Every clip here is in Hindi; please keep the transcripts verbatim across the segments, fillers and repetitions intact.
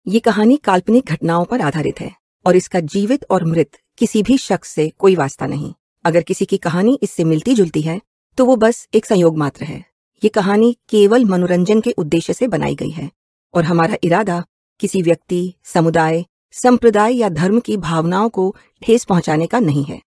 ये कहानी काल्पनिक घटनाओं पर आधारित है और इसका जीवित और मृत किसी भी शख्स से कोई वास्ता नहीं। अगर किसी की कहानी इससे मिलती जुलती है तो वो बस एक संयोग मात्र है। ये कहानी केवल मनोरंजन के उद्देश्य से बनाई गई है और हमारा इरादा किसी व्यक्ति, समुदाय, संप्रदाय या धर्म की भावनाओं को ठेस पहुंचाने का नहीं है।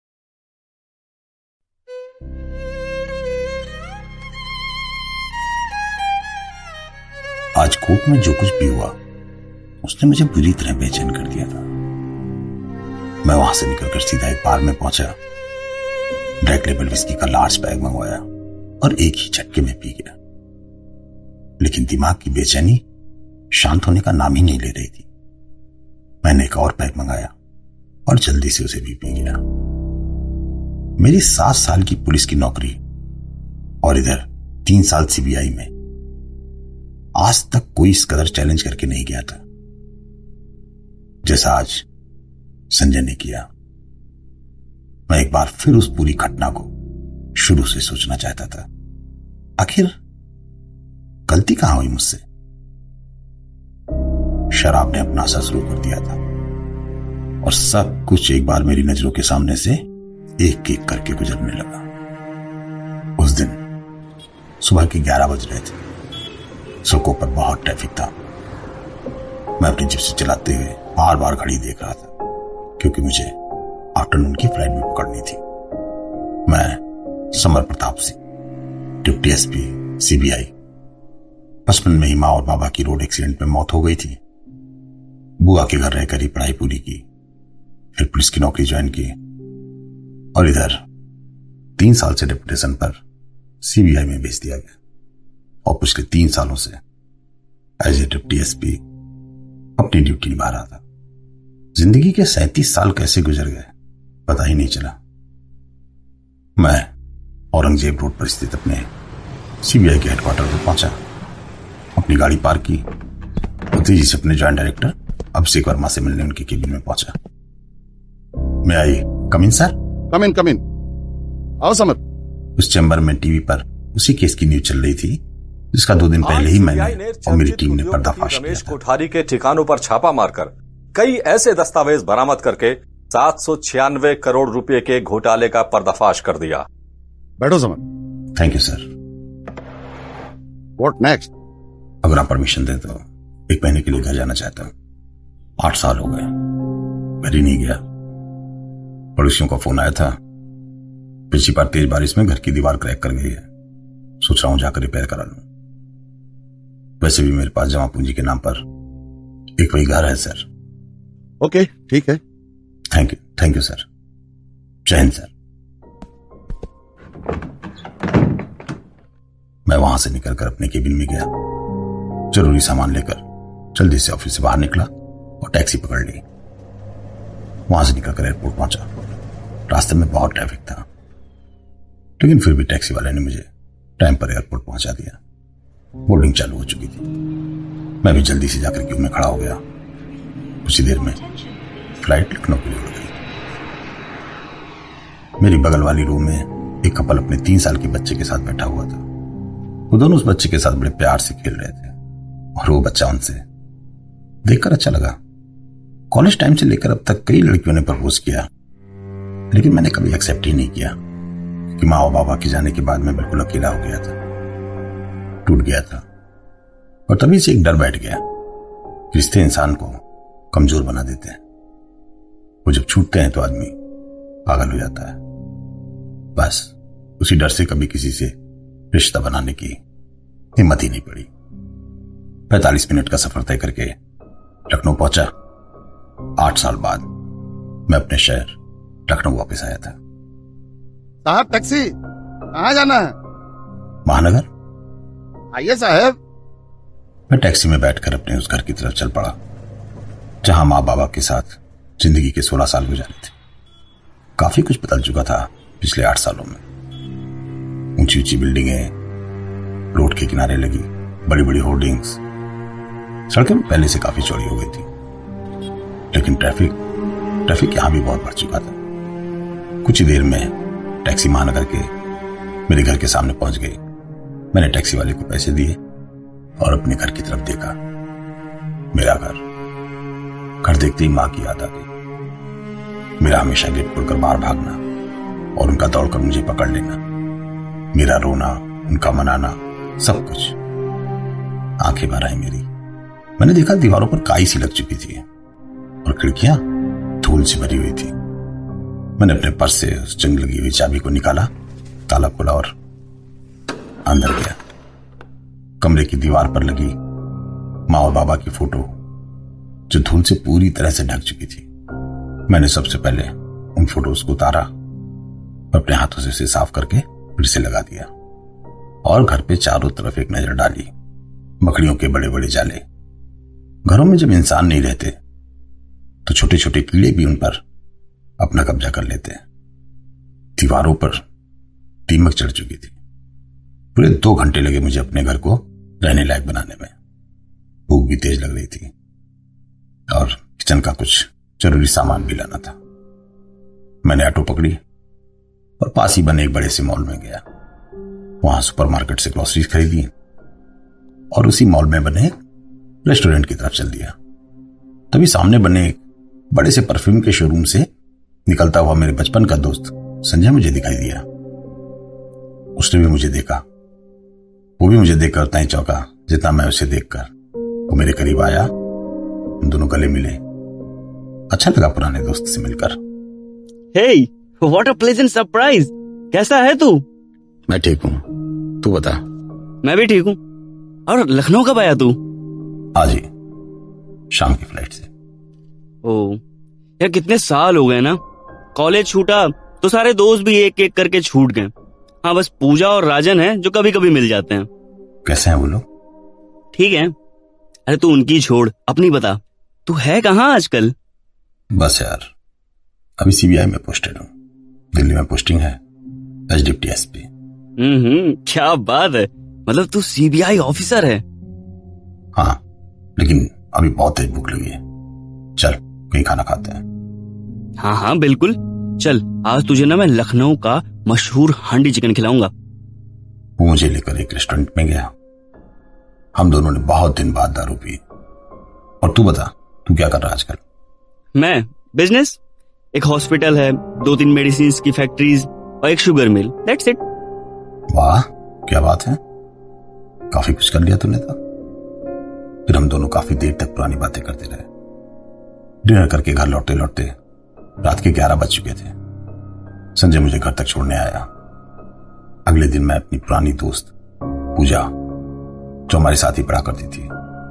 आज कोर्ट में जो कुछ भी हुआ उसने मुझे बुरी तरह बेचैन कर दिया था। मैं वहां से निकलकर सीधा एक बार में पहुंचा, ब्लैक लेबल विस्की का लार्ज बैग मंगवाया और एक ही झटके में पी गया। लेकिन दिमाग की बेचैनी शांत होने का नाम ही नहीं ले रही थी। मैंने एक और पैक मंगाया और जल्दी से उसे भी पी गया। मेरी सात साल की पुलिस की नौकरी और इधर तीन साल सीबीआई में, आज तक कोई इस कदर चैलेंज करके नहीं गया था जैसा आज संजय ने किया। मैं एक बार फिर उस पूरी घटना को शुरू से सोचना चाहता था। आखिर गलती कहां हुई मुझसे? शराब ने अपना असर शुरू कर दिया था और सब कुछ एक बार मेरी नजरों के सामने से एक एक करके गुजरने लगा। उस दिन सुबह के ग्यारह बज रहे थे। सड़कों पर बहुत ट्रैफिक था। मैं अपनी जिप्सी चलाते हुए बार बार घड़ी देख रहा था क्योंकि मुझे आफ्टरनून की फ्लाइट भी पकड़नी थी। मैं Samar Pratap Singh, deputy SP CBI. बचपन में ही मां और बाबा की रोड एक्सीडेंट में मौत हो गई थी। बुआ के घर रहकर ही पढ़ाई पूरी की, फिर पुलिस की नौकरी ज्वाइन की और इधर तीन साल से डिप्यूटेशन पर सीबीआई में भेज दिया गया और पिछले तीन सालों से एज ए डिप्टी एसपी अपनी ड्यूटी निभा रहा था। जिंदगी के सैंतीस साल कैसे गुजर गए पता ही नहीं चला। मैं औरंगजेब रोड पर स्थित अपने सीबीआई के हेडक्वार्टर पर पहुंचा, अपनी गाड़ी पार्क की और तेजी से अपने जॉइंट डायरेक्टर अभिषेक वर्मा से मिलने उनके केबिन में पहुंचा। मैं आई कम इन सर। कम इन कम इन आओ समर। उस चैम्बर में टीवी पर उसी केस की न्यूज चल रही थी जिसका दो दिन पहले ही मैंने और मेरी टीम ने पर्दाफाश किया था। कोठारी के ठिकानों पर छापा मारकर कई ऐसे दस्तावेज बरामद करके सात सौ छियानवे करोड़ रुपए के घोटाले का पर्दाफाश कर दिया। बैठो Samar. Thank you sir. What next? अगर आप परमिशन दें तो एक महीने के लिए घर जाना चाहता हूं। आठ साल हो गए, घर ही नहीं गया। पड़ोसियों का फोन आया था, पिछली बार तेज बारिश में घर की दीवार क्रैक कर गई है, सोच रहा हूं जाकर रिपेयर करा लूं। वैसे भी मेरे पास जमा पूंजी के नाम पर एक वही घर है सर। ओके ठीक है। Thank you thank you sir. जय हिंद सर। मैं वहां से निकलकर अपने केबिन में गया, जरूरी सामान लेकर जल्दी से ऑफिस से बाहर निकला और टैक्सी पकड़ ली। वहां से निकलकर एयरपोर्ट पहुंचा। रास्ते में बहुत ट्रैफिक था लेकिन फिर भी टैक्सी वाले ने मुझे टाइम पर एयरपोर्ट पहुंचा दिया। बोर्डिंग चालू हो चुकी थी। मैं भी जल्दी से जाकर क्यू में खड़ा हो गया। कुछ ही देर में फ्लाइट लखनऊ के लिए उड़ गई। मेरी बगल वाली रूम में एक कपल अपने तीन साल के बच्चे के साथ बैठा हुआ था। वो दोनों उस बच्चे के साथ बड़े प्यार से खेल रहे थे और वो बच्चा उनसे देखकर अच्छा लगा। कॉलेज टाइम से लेकर अब तक कई लड़कियों ने प्रपोज किया लेकिन मैंने कभी एक्सेप्ट ही नहीं किया कि माँ और बाबा के जाने के बाद मैं बिल्कुल अकेला हो गया था, टूट गया था। और तभी से एक डर बैठ गया। रिश्ते इंसान को कमजोर बना देते हैं। वो जब छूटते हैं तो आदमी पागल हो जाता है। बस उसी डर से कभी किसी से रिश्ता बनाने की हिम्मत ही नहीं पड़ी। पैंतालीस मिनट का सफर तय करके लखनऊ पहुंचा। आठ साल बाद मैं अपने शहर लखनऊ वापस आया था। साहब टैक्सी, कहां जाना है? महानगर। आइए साहब। मैं टैक्सी में बैठकर अपने उस घर की तरफ चल पड़ा जहां माँ बाबा के साथ जिंदगी के सोलह साल गुजारे थे। काफी कुछ बदल चुका था पिछले आठ सालों में। ऊंची ऊंची बिल्डिंगें, रोड के किनारे लगी बड़ी बड़ी होर्डिंग्स, सड़कें पहले से काफी चौड़ी हो गई थी लेकिन ट्रैफिक ट्रैफिक यहां भी बहुत बढ़ चुका था। कुछ ही देर में टैक्सी महानगर के मेरे घर के सामने पहुंच गई। मैंने टैक्सी वाले को पैसे दिए और अपने घर की तरफ देखा। मेरा घर घर देखते ही मां की याद आ गई। मेरा हमेशा गेट खोलकर बाहर भागना और उनका दौड़कर मुझे पकड़ लेना, मेरा रोना, उनका मनाना, सब कुछ। आंखें भर आई मेरी। मैंने देखा दीवारों पर काई सी लग चुकी थी और खिड़कियां धूल से भरी हुई थी। मैंने अपने पर्स से उस जंग लगी हुई चाबी को निकाला, ताला खोला और अंदर गया। कमरे की दीवार पर लगी माँ और बाबा की फोटो जो धूल से पूरी तरह से ढक चुकी थी। मैंने सबसे पहले उन फोटोज को उतारा और अपने हाथों से उसे साफ करके फिर से लगा दिया और घर पे चारों तरफ एक नजर डाली। मकड़ियों के बड़े बड़े जाले। घरों में जब इंसान नहीं रहते तो छोटे छोटे कीड़े भी उन पर अपना कब्जा कर लेते हैं। दीवारों पर दीमक चढ़ चुकी थी। पूरे दो घंटे लगे मुझे अपने घर को रहने लायक बनाने में। भूख भी तेज लग रही थी और किचन का कुछ जरूरी सामान भी लाना था। मैंने ऑटो पकड़ी और पास ही बने एक बड़े से मॉल में गया। वहां सुपरमार्केट से ग्रोसरीज खरीदी और उसी मॉल में बने एक रेस्टोरेंट की तरफ चल दिया। तभी सामने बने एक बड़े से परफ्यूम के शोरूम से निकलता हुआ मेरे बचपन का दोस्त संजय मुझे दिखाई दिया। उसने भी मुझे देखा। वो भी मुझे देखकर उतना ही चौंका जितना मैं उसे देखकर। वो मेरे करीब आया, हम दोनों गले मिले। अच्छा लगा पुराने दोस्त से मिलकर। Hey, what a pleasant surprise! कैसा है तू? मैं ठीक हूँ, तू बता। मैं भी ठीक हूँ। और लखनऊ कब आया तू? आज ही शाम की फ्लाइट से। ओ यार, कितने साल हो गए ना। कॉलेज छूटा तो सारे दोस्त भी एक एक करके छूट गए। हाँ, बस पूजा और राजन है जो कभी कभी मिल जाते हैं। कैसे हैं वो लोग? ठीक है। अरे तू उनकी छोड़, अपनी बता। तू है कहाँ आजकल? बस यार, अभी सीबीआई में पोस्टेड हूँ। दिल्ली में पोस्टिंग है, एस डिप्टी एसपी। हम्म क्या बात है। मतलब तू सीबीआई ऑफिसर है? हाँ, लेकिन अभी बहुत तेज भूख लगी है। चल कहीं खाना खाते हैं। हाँ हाँ बिल्कुल, चल। आज तुझे ना मैं लखनऊ का मशहूर हांडी चिकन खिलाऊंगा। वो मुझे लेकर एक रेस्टोरेंट में गया। हम दोनों ने बहुत दिन बाद दारू पी। और तू बता, तू क्या कर रहा है आजकल? मैं बिजनेस, एक हॉस्पिटल है, दो तीन मेडिसिन की फैक्ट्रीज और एक शुगर मिल। That's it. वाह, क्या बात है, काफी कुछ कर लिया तूने तो। फिर हम दोनों काफी देर तक पुरानी बातें करते रहे। डिनर करके घर लौटते लौटते रात के ग्यारह बज चुके थे। संजय मुझे घर तक छोड़ने आया। अगले दिन मैं अपनी पुरानी दोस्त पूजा, जो हमारे साथ ही पढ़ा करती थी,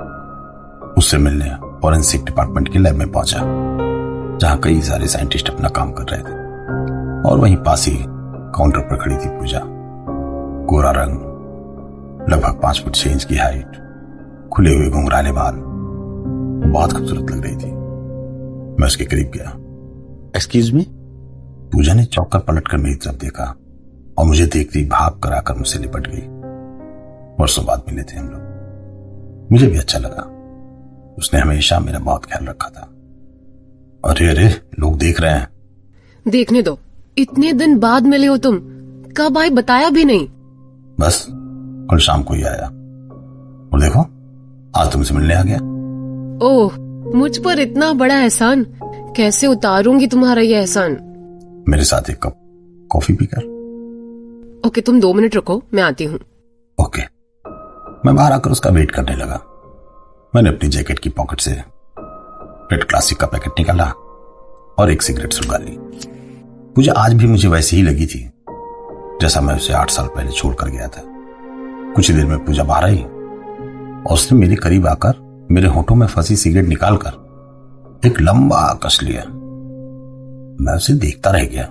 उससे मिलने फॉरेंसिक डिपार्टमेंट के लैब में पहुंचा, जहां कई सारे साइंटिस्ट अपना काम कर रहे थे। और वहीं पास ही काउंटर पर खड़ी थी पूजा। गोरा रंग, लगभग पांच फुट छह इंच की हाइट, खुले हुए घुंघराले बाल, बहुत खूबसूरत लग रही थी। मैं उसके करीब गया। Excuse me. पूजा ने चौंक कर पलट कर मेरी तरफ देखा और मुझे देखते ही भाग कर आकर मुझसे लिपट गई। वर्षों बाद मिले थे हम लोग। मुझे भी अच्छा लगा। उसने हमेशा मेरा बहुत ख्याल रखा था। अरे अरे, लोग देख रहे हैं। देखने दो, इतने दिन बाद मिले हो तुम। कब आए बताया भी नहीं। बस कल शाम को ही आया और देखो आज तुमसे मिलने आ गया। ओह, मुझ पर इतना बड़ा एहसान। कैसे उतारूंगी तुम्हारा ये एहसान। मेरे साथ एक कप कॉफी पीकर। ओके, तुम दो मिनट रुको, मैं आती हूँ। ओके। मैं बाहर आकर उसका वेट करने लगा। मैंने अपनी जैकेट की पॉकेट से रेड क्लासिक का पैकेट निकाला और एक सिगरेट सुलगा ली। पूजा आज भी मुझे वैसी ही लगी थी जैसा मैं उसे आठ साल पहले छोड़कर गया था। कुछ ही देर में पूजा बाहर आई और उसने मेरे करीब आकर मेरे होठों में फंसी सिगरेट निकालकर एक लंबा कस लिया। मैं उसे देखता रह गया।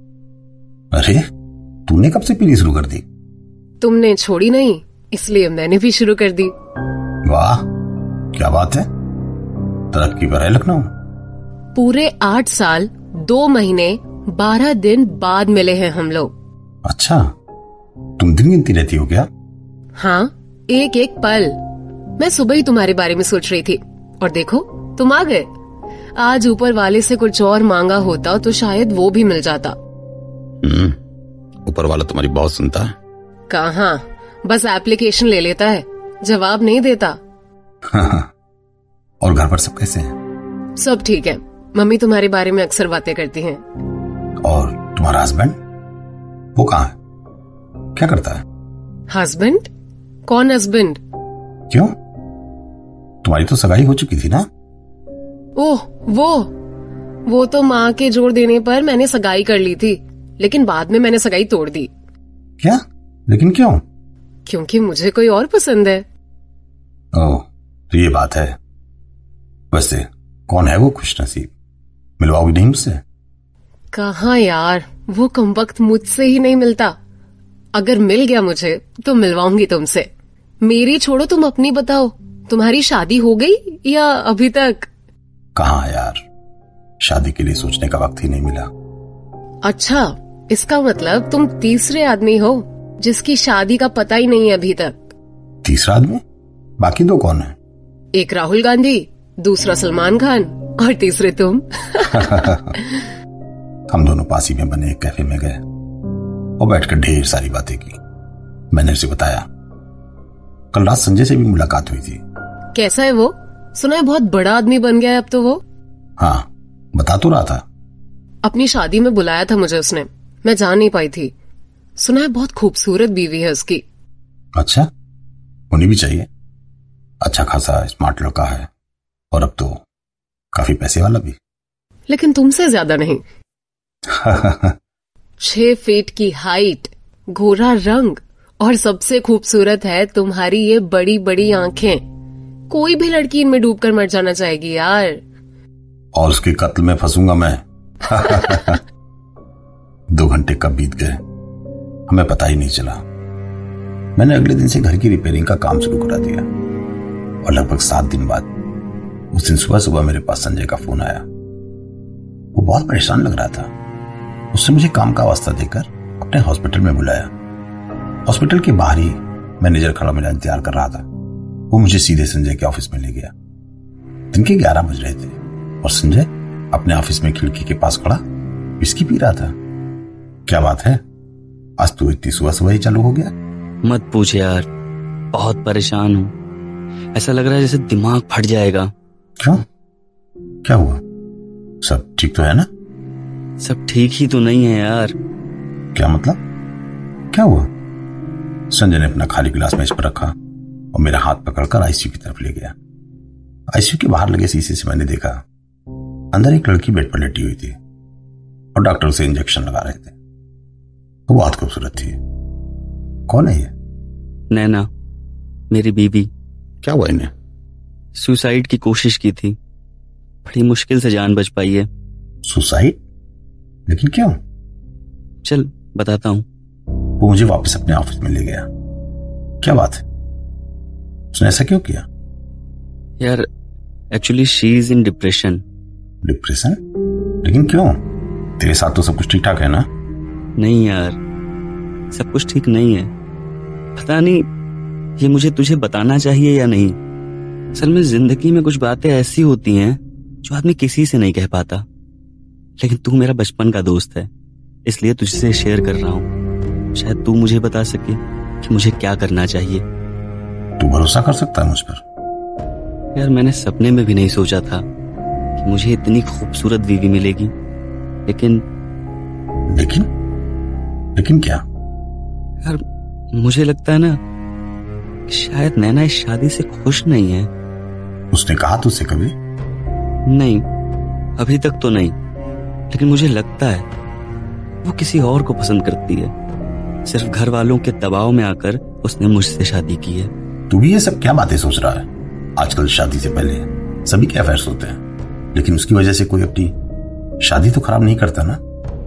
अरे, तूने कब से पीनी शुरू कर दी? तुमने छोड़ी नहीं, इसलिए मैंने भी शुरू कर दी। वाह, क्या बात है, तरक्की पर है लखनऊ। पूरे आठ साल दो महीने बारह दिन बाद मिले हैं हम लोग। अच्छा, तुम दिन गिनती रहती हो क्या? हाँ, एक एक पल। मैं सुबह ही तुम्हारे बारे में सोच रही थी और देखो तुम आ गए। आज ऊपर वाले से कुछ और मांगा होता तो शायद वो भी मिल जाता। हम्म, ऊपर वाला तुम्हारी बहुत सुनता है। कहाँ, बस एप्लीकेशन ले लेता है, जवाब नहीं देता। हाँ, और घर पर सब कैसे हैं? सब ठीक है। मम्मी तुम्हारे बारे में अक्सर बातें करती हैं। और तुम्हारा हस्बैंड, वो कहाँ है, क्या करता है? हस्बैंड? कौन हस्बैंड? क्यों, तुम्हारी तो सगाई हो चुकी थी ना? ओह वो वो तो माँ के जोर देने पर मैंने सगाई कर ली थी, लेकिन बाद में मैंने सगाई तोड़ दी। क्या? लेकिन क्यों? क्योंकि मुझे कोई और पसंद है। ओह, तो ये बात है। वैसे कौन है वो खुशनसीब, मिलवाओगी नहीं मुझसे? कहाँ यार, वो कमबख्त मुझसे ही नहीं मिलता। अगर मिल गया मुझे तो मिलवाऊंगी तुमसे। मेरी छोड़ो, तुम अपनी बताओ, तुम्हारी शादी हो गई या अभी तक? कहाँ यार, शादी के लिए सोचने का वक्त ही नहीं मिला। अच्छा, इसका मतलब तुम तीसरे आदमी हो जिसकी शादी का पता ही नहीं है अभी तक। तीसरा आदमी? बाकी दो कौन है? एक राहुल गांधी, दूसरा सलमान खान और तीसरे तुम। हम दोनों पास ही में बने एक कैफे में गए और बैठकर ढेर सारी बातें की। मैंने उसे बताया कल रात संजय से भी मुलाकात हुई थी। कैसा है वो? सुना है बहुत बड़ा आदमी बन गया है अब तो वो। हाँ, बता तो रहा था। अपनी शादी में बुलाया था मुझे उसने, मैं जा नहीं पाई थी। सुना है बहुत खूबसूरत बीवी है उसकी। अच्छा, होनी भी चाहिए। अच्छा खासा स्मार्ट लड़का है और अब तो काफी पैसे वाला भी। लेकिन तुमसे ज्यादा नहीं। छह फीट की हाइट, गोरा रंग और सबसे खूबसूरत है तुम्हारी ये बड़ी बड़ी आंखें। कोई भी लड़की इनमें डूबकर मर जाना चाहेगी यार। और उसके कत्ल में फंसूंगा मैं। दो घंटे कब बीत गए हमें पता ही नहीं चला। मैंने अगले दिन से घर की रिपेयरिंग का काम शुरू करा दिया और लगभग सात दिन बाद उस दिन सुबह सुबह मेरे पास संजय का फोन आया। वो बहुत परेशान लग रहा था। उसने मुझे काम का वास्ता देकर अपने हॉस्पिटल में बुलाया। हॉस्पिटल के बाहर ही मैनेजर खड़ा मेरा इंतजार कर रहा था। वो मुझे सीधे संजय के ऑफिस में ले गया। दिन के ग्यारह बज रहे थे और संजय अपने ऑफिस में खिड़की के पास खड़ा विस्की पी रहा था। क्या बात है, आज तो इतनी सुबह सुबह ही चालू हो गया? मत पूछ यार, बहुत परेशान हूँ। ऐसा लग रहा है जैसे दिमाग फट जाएगा। क्यों, क्या हुआ? सब ठीक तो है ना? सब ठीक ही तो नहीं है यार। क्या मतलब, क्या हुआ? संजय ने अपना खाली गिलास मेज पर रखा और मेरा हाथ पकड़कर आईसीयू की तरफ ले गया। आईसीयू के बाहर लगे शीशे से मैंने देखा अंदर एक लड़की बेड पर लेटी हुई थी और डॉक्टर उसे इंजेक्शन लगा रहे थे। वो बहुत खूबसूरत थी। कौन है ये? नैना, मेरी बीवी। क्या हुआ इन्हें? सुसाइड की कोशिश की थी, बड़ी मुश्किल से जान बच पाई है। सुसाइड? लेकिन क्यों? चल बताता हूँ। वो मुझे वापस अपने ऑफिस में ले गया। क्या बात है, उसने ऐसा क्यों किया? यार actually she is in depression. Depression? लेकिन क्यों? तेरे साथ तो सब कुछ ठीक ठाक है ना? नहीं यार, सब कुछ ठीक नहीं है। पता नहीं ये मुझे तुझे बताना चाहिए या नहीं। असल में जिंदगी में कुछ बातें ऐसी होती हैं जो आदमी किसी से नहीं कह पाता। लेकिन तू मेरा बचपन का दोस्त है, इसलिए तुझसे शेयर कर रहा हूँ। शायद तू मुझे बता सके कि मुझे क्या करना चाहिए। तू भरोसा कर सकता है मुझ पर? यार मैंने सपने में भी नहीं सोचा था कि मुझे इतनी खूबसूरत बीवी मिलेगी। लेकिन लेकिन लेकिन क्या? यार मुझे लगता है ना कि शायद नैना इस शादी से खुश नहीं है। उसने कहा तुझसे कभी? नहीं, अभी तक तो नहीं। लेकिन मुझे लगता है वो किसी और को पसंद करती है। सिर्फ घर वालों के दबाव में आकर उसने मुझसे शादी की है। तू भी ये सब क्या बातें सोच रहा है? आजकल शादी से पहले सभी के अफेयर्स होते हैं, लेकिन उसकी वजह से कोई अपनी शादी तो खराब नहीं करता ना।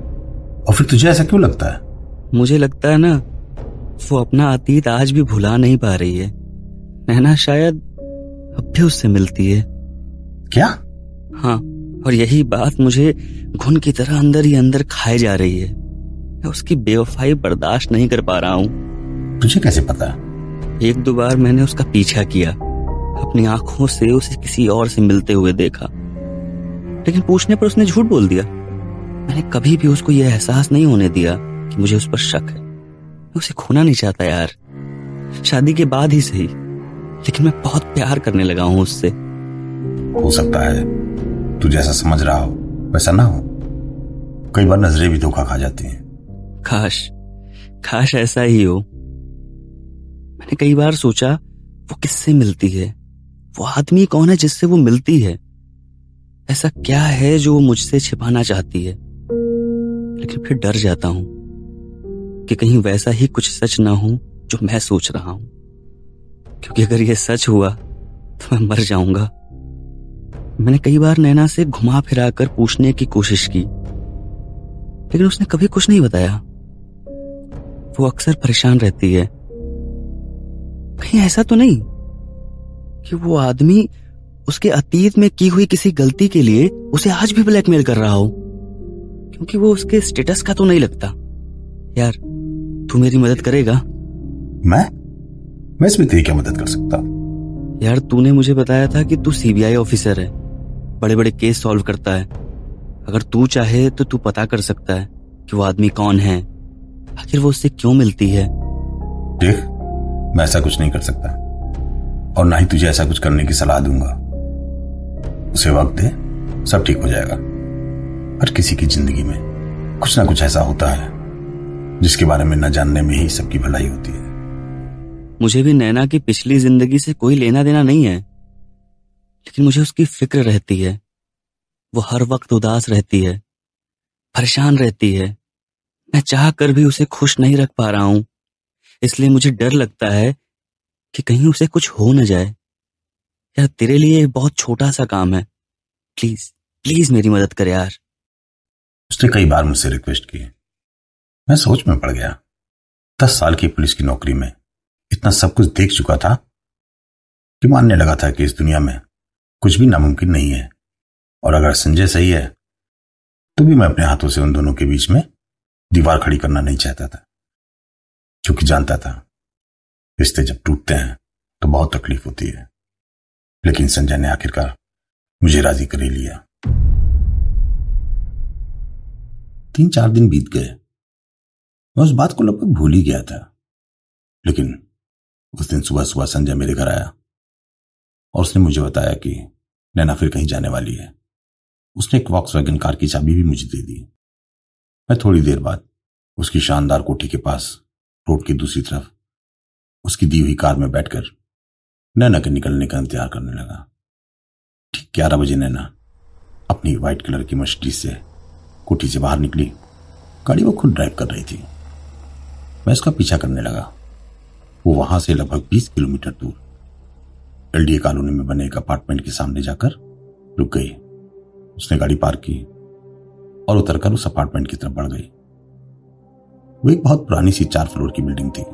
और फिर तुझे ऐसा क्यों लगता है? मुझे लगता है ना वो अपना अतीत आज भी भुला नहीं पा रही है। नैना शायद अब भी उससे मिलती है। क्या? हाँ, और यही बात मुझे घुन की तरह अंदर ही अंदर खाए जा रही है। मैं उसकी बेवफाई बर्दाश्त नहीं कर पा रहा हूँ। तुझे कैसे पता है? एक दो बार मैंने उसका पीछा किया, अपनी आंखों से उसे किसी और से मिलते हुए देखा, लेकिन पूछने पर उसने झूठ बोल दिया। मैंने कभी भी उसको यह एहसास नहीं होने दिया कि मुझे उस पर शक है। मैं उसे खोना नहीं चाहता यार, शादी के बाद ही सही, लेकिन मैं बहुत प्यार करने लगा हूं उससे। हो सकता है तू जैसा समझ रहा हो वैसा ना हो। कई बार नजरें भी धोखा खा जाती हैं। काश काश ऐसा ही हो। मैंने कई बार सोचा वो किससे मिलती है, वो आदमी कौन है जिससे वो मिलती है, ऐसा क्या है जो वो मुझसे छिपाना चाहती है। लेकिन फिर डर जाता हूं कि कहीं वैसा ही कुछ सच ना हो जो मैं सोच रहा हूं, क्योंकि अगर ये सच हुआ तो मैं मर जाऊंगा। मैंने कई बार नैना से घुमा फिरा कर पूछने की कोशिश की, लेकिन उसने कभी कुछ नहीं बताया। वो अक्सर परेशान रहती है। कहीं ऐसा तो नहीं कि वो आदमी उसके अतीत में की हुई किसी गलती के लिए उसे आज भी ब्लैकमेल कर रहा हो, क्योंकि वो उसके स्टेटस का तो नहीं लगता। यार तू मेरी मदद करेगा? मैं मैं इसमें तेरी क्या मदद कर सकता? यार तूने मुझे बताया था कि तू सीबीआई ऑफिसर है, बड़े बड़े केस सॉल्व करता है। अगर तू चाहे तो तू पता कर सकता है कि वो आदमी कौन है, आखिर वो उससे क्यों मिलती है। देख, मैं ऐसा कुछ नहीं कर सकता और ना ही तुझे ऐसा कुछ करने की सलाह दूंगा। उसे वक्त दे, सब ठीक हो जाएगा। हर किसी की जिंदगी में कुछ ना कुछ ऐसा होता है जिसके बारे में न जानने में ही सबकी भलाई होती है। मुझे भी नैना की पिछली जिंदगी से कोई लेना देना नहीं है, लेकिन मुझे उसकी फिक्र रहती है। वो हर वक्त उदास रहती है, परेशान रहती है। मैं चाह कर भी उसे खुश नहीं रख पा रहा हूं, इसलिए मुझे डर लगता है कि कहीं उसे कुछ हो न जाए। यार तेरे लिए बहुत छोटा सा काम है, प्लीज प्लीज मेरी मदद कर यार। उसने कई बार मुझसे रिक्वेस्ट की। मैं सोच में पड़ गया। दस साल की पुलिस की नौकरी में इतना सब कुछ देख चुका था कि मानने लगा था कि इस दुनिया में कुछ भी नामुमकिन नहीं है, और अगर संजय सही है तो भी मैं अपने हाथों से उन दोनों के बीच में दीवार खड़ी करना नहीं चाहता था, क्योंकि जानता था रिश्ते जब टूटते हैं तो बहुत तकलीफ होती है। लेकिन संजय ने आखिरकार मुझे राजी कर ही लिया। तीन चार दिन बीत गए। मैं उस बात को लगभग भूल ही गया था, लेकिन उस दिन सुबह सुबह संजय मेरे घर आया और उसने मुझे बताया कि नैना फिर कहीं जाने वाली है। उसने एक वॉक्सवैगन कार की चाबी भी मुझे दे दी। मैं थोड़ी देर बाद उसकी शानदार कोठी के पास रोड की दूसरी तरफ उसकी दी हुई कार में बैठकर नैना के निकलने का इंतजार करने लगा। ठीक ग्यारह बजे नैना अपनी व्हाइट कलर की मर्सिडीज से कोठी से बाहर निकली। गाड़ी वो खुद ड्राइव कर रही थी। मैं उसका पीछा करने लगा। वो वहां से लगभग बीस किलोमीटर दूर एलडीए कॉलोनी में बने एक अपार्टमेंट के सामने जाकर रुक गई। उसने गाड़ी पार्क की और उतरकर उस अपार्टमेंट की तरफ बढ़ गई। वो एक बहुत पुरानी सी चार फ्लोर की बिल्डिंग थी,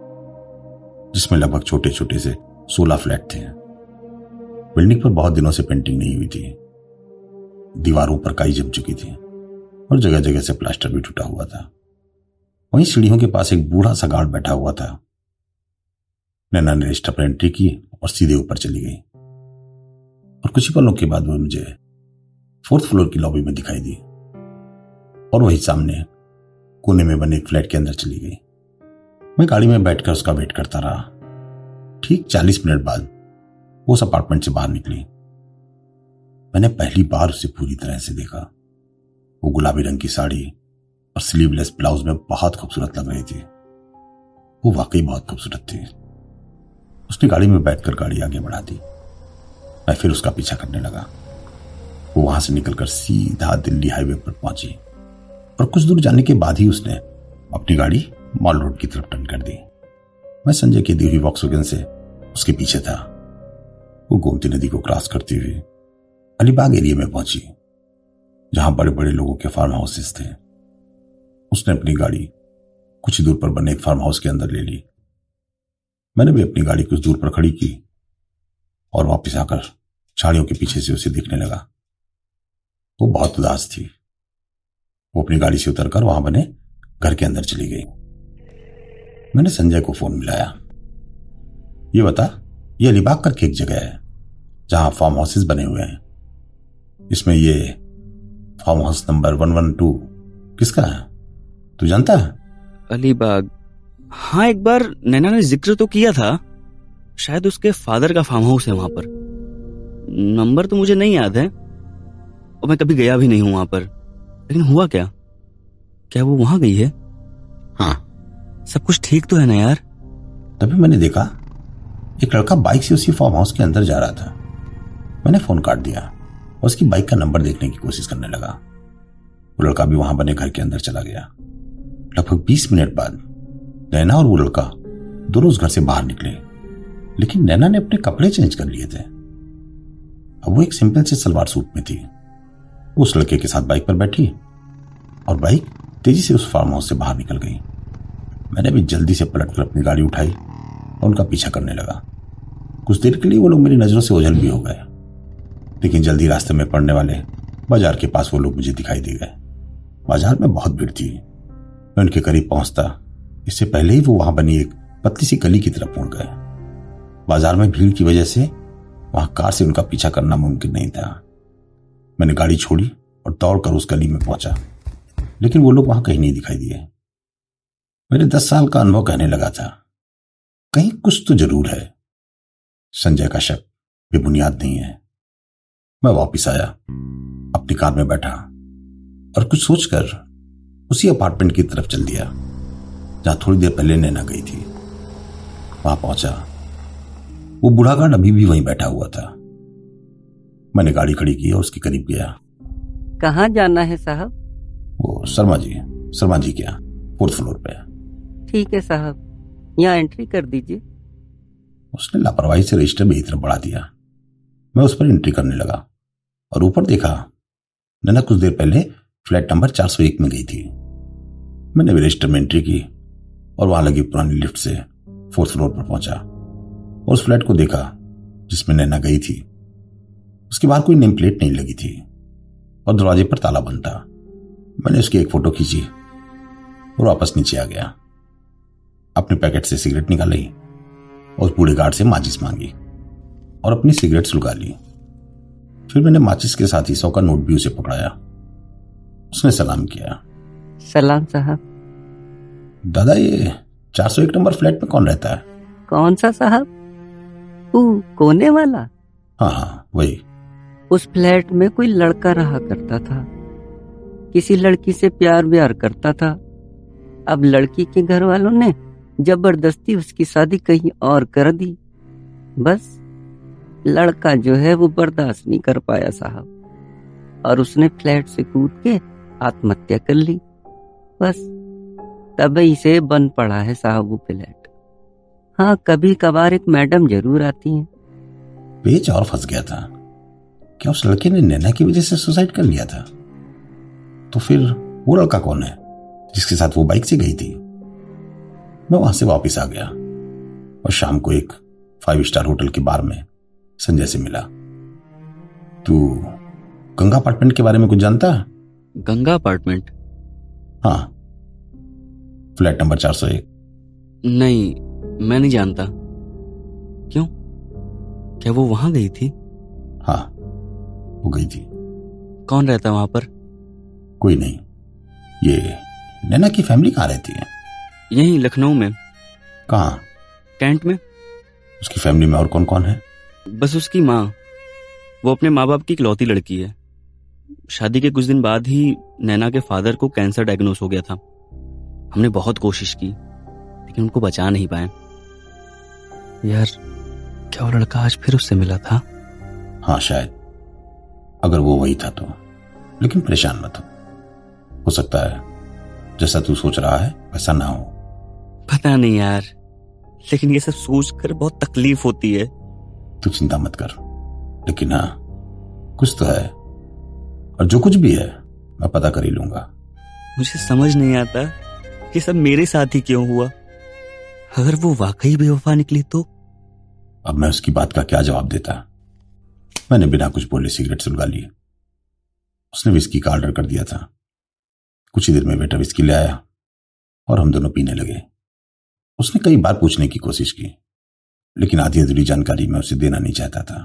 जिसमें लगभग छोटे छोटे से सोलह फ्लैट थे। बिल्डिंग पर बहुत दिनों से पेंटिंग नहीं हुई थी। दीवारों पर काई जम चुकी थी और जगह जगह से प्लास्टर भी टूटा हुआ था। वहीं सीढ़ियों के पास एक बूढ़ा सा गार्ड बैठा हुआ था। नैना ने लिफ्ट पर एंट्री की और सीधे ऊपर चली गई, और कुछ ही पलों के बाद वो मुझे फोर्थ फ्लोर की लॉबी में दिखाई दी और वही सामने कोने में बने एक फ्लैट के अंदर चली गई। मैं गाड़ी में बैठकर उसका वेट करता रहा। ठीक चालीस मिनट बाद वो उस अपार्टमेंट से बाहर निकली। मैंने पहली बार उसे पूरी तरह से देखा। वो गुलाबी रंग की साड़ी और स्लीवलेस ब्लाउज में बहुत खूबसूरत लग रही थी। वो वाकई बहुत खूबसूरत थी। उसने गाड़ी में बैठकर गाड़ी आगे बढ़ा दी। मैं फिर उसका पीछा करने लगा। वो वहां से निकलकर सीधा दिल्ली हाईवे पर पहुंची और कुछ दूर जाने के बाद ही उसने अपनी गाड़ी मॉल रोड की तरफ टर्न कर दी। मैं संजय की दी हुई वॉक्सवैगन से उसके पीछे था। वो गोमती नदी को क्रॉस करती हुई अलीबाग एरिया में पहुंची, जहां बड़े बड़े लोगों के फार्म हाउसेस थे। उसने अपनी गाड़ी कुछ दूर पर बने एक फार्म हाउस के अंदर ले ली। मैंने भी अपनी गाड़ी कुछ दूर पर खड़ी की और वापस आकर झाड़ियों के पीछे से उसे देखने लगा। वो बहुत उदास थी। वो अपनी गाड़ी से उतरकर वहां बने घर के अंदर चली गई। मैंने संजय को फोन मिलाया। ये बता, ये अलीबाग करके एक जगह है जहां फार्म हाउसेस बने हुए हैं। इसमें ये farm house number one one two किसका है, तू जानता है? अलीबाग, हाँ एक बार नैना ने जिक्र तो किया था। शायद उसके फादर का फार्म हाउस है वहां पर। नंबर तो मुझे नहीं याद है, और मैं कभी गया भी नहीं हूं वहां पर। लेकिन हुआ क्या? क्या वो वहां गई है? हाँ। सब कुछ ठीक तो है ना यार? तभी मैंने देखा एक लड़का बाइक से उसी फार्म हाउस के अंदर जा रहा था। मैंने फोन काट दिया और उसकी बाइक का नंबर देखने की कोशिश करने लगा। वो लड़का भी वहां बने घर के अंदर चला गया। लगभग बीस मिनट बाद नैना और वो लड़का दोनों उस घर से बाहर निकले, लेकिन नैना ने अपने कपड़े चेंज कर लिए थे। अब वो एक सिंपल से सलवार सूट में थी। वो उस लड़के के साथ बाइक पर बैठी और बाइक तेजी से उस फार्म हाउस से बाहर निकल गई। मैंने भी जल्दी से पलटकर अपनी गाड़ी उठाई और उनका पीछा करने लगा। कुछ देर के लिए वो लोग मेरी नजरों से ओझल भी हो गए, लेकिन जल्दी रास्ते में पड़ने वाले बाजार के पास वो लोग मुझे दिखाई दे गए। बाजार में बहुत भीड़ थी। मैं उनके करीब पहुंचता इससे पहले ही वो वहां बनी एक पतली सी गली की तरफ मुड़ गए। बाजार में भीड़ की वजह से वहां कार से उनका पीछा करना मुमकिन नहीं था। मैंने गाड़ी छोड़ी और दौड़कर उस गली में पहुंचा, लेकिन वो लोग वहां कहीं नहीं दिखाई दिए। मेरे दस साल का अनुभव कहने लगा था कहीं कुछ तो जरूर है। संजय का शक बेबुनियाद नहीं है। मैं वापस आया, अपनी कार में बैठा और कुछ सोचकर उसी अपार्टमेंट की तरफ चल दिया जहां थोड़ी देर पहले नैना गई थी। वहां पहुंचा, वो बूढ़ा गार्ड अभी भी वहीं बैठा हुआ था। मैंने गाड़ी खड़ी की और उसके करीब गया। कहाँ जाना है साहब? वो शर्मा जी शर्मा जी क्या फोर्थ फ्लोर पे। ठीक है साहब, यहाँ एंट्री कर दीजिए। उसने लापरवाही से रजिस्टर मेरी तरफ बढ़ा दिया। मैं उस पर एंट्री करने लगा और ऊपर देखा नैना कुछ देर पहले फ्लैट नंबर चार सौ एक में गई थी। मैंने भी रजिस्टर में एंट्री की और वहां लगी पुरानी लिफ्ट से फोर्थ फ्लोर पर पहुंचा और उस फ्लैट को देखा जिसमें नैना गई थी। उसके बाहर कोई नेम प्लेट नहीं लगी थी और दरवाजे पर ताला बंद था। मैंने उसकी एक फोटो खींची और वापस नीचे आ गया। अपने पैकेट से सिगरेट निकाली और उस बूढ़े गार्ड से माचिस मांगी और अपनी सिगरेट सुलगा ली। फिर मैंने माचिस के साथ ही सौ का नोट भी उसे पकड़ाया। उसने सलाम किया। सलाम साहब। दादा, ये चार सौ एक नंबर फ्लैट में कौन रहता है? कौन सा साहब? वो कोने वाला? हाँ हाँ वही। उस फ्लैट में कोई लड़का रहा करता था। किसी लड़की से प्यार व्यार करता था। अब लड़की के घर वालों ने जबरदस्ती उसकी शादी कहीं और कर दी। बस लड़का जो है वो बर्दाश्त नहीं कर पाया साहब, और उसने फ्लैट से कूद के आत्महत्या कर ली। बस तभी से बन पड़ा है साहब वो फ्लैट। हाँ, कभी कभार एक मैडम जरूर आती हैं। पेच और फंस गया था। क्या उस लड़के ने नैना की वजह से सुसाइड कर लिया था? तो फिर वो लड़का कौन है जिसके साथ वो बाइक से गई थी? मैं वहां से वापस आ गया और शाम को एक फाइव स्टार होटल के बार में संजय से मिला। तू गंगा अपार्टमेंट के बारे में कुछ जानता है? गंगा अपार्टमेंट? हाँ, फ्लैट नंबर चार सौ एक। नहीं, मैं नहीं जानता। क्यों, क्या वो वहां गई थी? हाँ, वो गई थी। कौन रहता है वहां पर? कोई नहीं। ये नैना की फैमिली कहाँ रहती है? यहीं लखनऊ में। कहाँ? कैंट में। उसकी फैमिली में और कौन कौन है? बस उसकी माँ। वो अपने माँ बाप की इकलौती लड़की है। शादी के कुछ दिन बाद ही नैना के फादर को कैंसर डायग्नोस हो गया था। हमने बहुत कोशिश की लेकिन उनको बचा नहीं पाए। यार, क्या वो लड़का आज फिर उससे मिला था? हाँ शायद, अगर वो वही था तो। लेकिन परेशान मत हो, हो सकता है जैसा तू सोच रहा है वैसा ना हो। पता नहीं यार, लेकिन ये सब सोचकर बहुत तकलीफ होती है। तू चिंता मत कर, लेकिन हाँ कुछ तो है, और जो कुछ भी है मैं पता कर ही लूंगा। मुझे समझ नहीं आता कि सब मेरे साथ ही क्यों हुआ। अगर वो वाकई बेवफा निकली तो? अब मैं उसकी बात का क्या जवाब देता। मैंने बिना कुछ बोले सिगरेट सुलगा ली। उसने विस्की का ऑर्डर कर दिया था। कुछ ही देर में वेटर विस्की ले आया और हम दोनों पीने लगे। उसने कई बार पूछने की कोशिश की, लेकिन आधी अधूरी जानकारी मैं उसे देना नहीं चाहता था,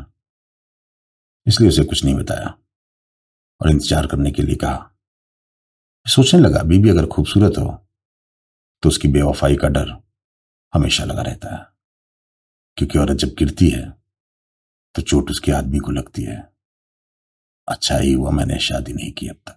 इसलिए उसे कुछ नहीं बताया और इंतजार करने के लिए कहा। सोचने लगा, बीबी अगर खूबसूरत हो तो उसकी बेवफाई का डर हमेशा लगा रहता है, क्योंकि औरत जब गिरती है तो चोट उसके आदमी को लगती है। अच्छा ही हुआ मैंने शादी नहीं की अब तक।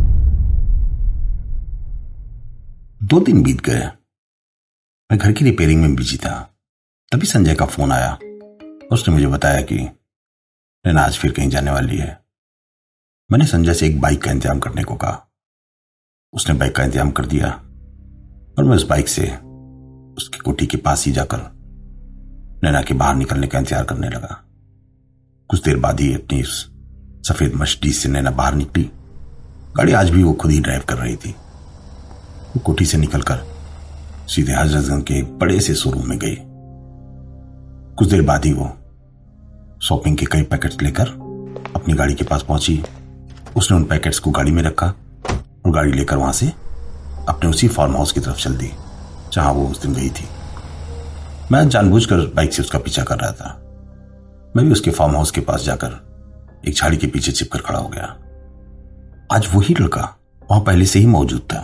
दो दिन बीत गए, मैं घर की रिपेयरिंग में बिजी था। तभी संजय का फोन आया। उसने मुझे बताया कि नैना आज फिर कहीं जाने वाली है। मैंने संजय से एक बाइक का इंतजाम करने को कहा। उसने बाइक का इंतजाम कर दिया और मैं उस बाइक से उसकी कोठी के पास ही जाकर नैना के बाहर निकलने का इंतजार करने लगा। कुछ देर बाद ही अपनी उस सफेद मर्सिडीज से नैना बाहर निकली। गाड़ी आज भी वो खुद ही ड्राइव कर रही थी। वो कोठी से निकलकर सीधे हजरतगंज के एक बड़े से शोरूम में गई। कुछ देर बाद ही वो शॉपिंग के कई पैकेट्स लेकर अपनी गाड़ी के पास पहुंची। उसने उन पैकेट्स को गाड़ी में रखा और गाड़ी लेकर वहां से अपने उसी फार्म हाउस की तरफ चल दी जहां वो उस दिन गई थी। मैं जानबूझकर बाइक से उसका पीछा कर रहा था। मैं भी उसके फार्म हाउस के पास जाकर एक झाड़ी के पीछे छिपकर खड़ा हो गया। आज वही लड़का वहां पहले से ही मौजूद था।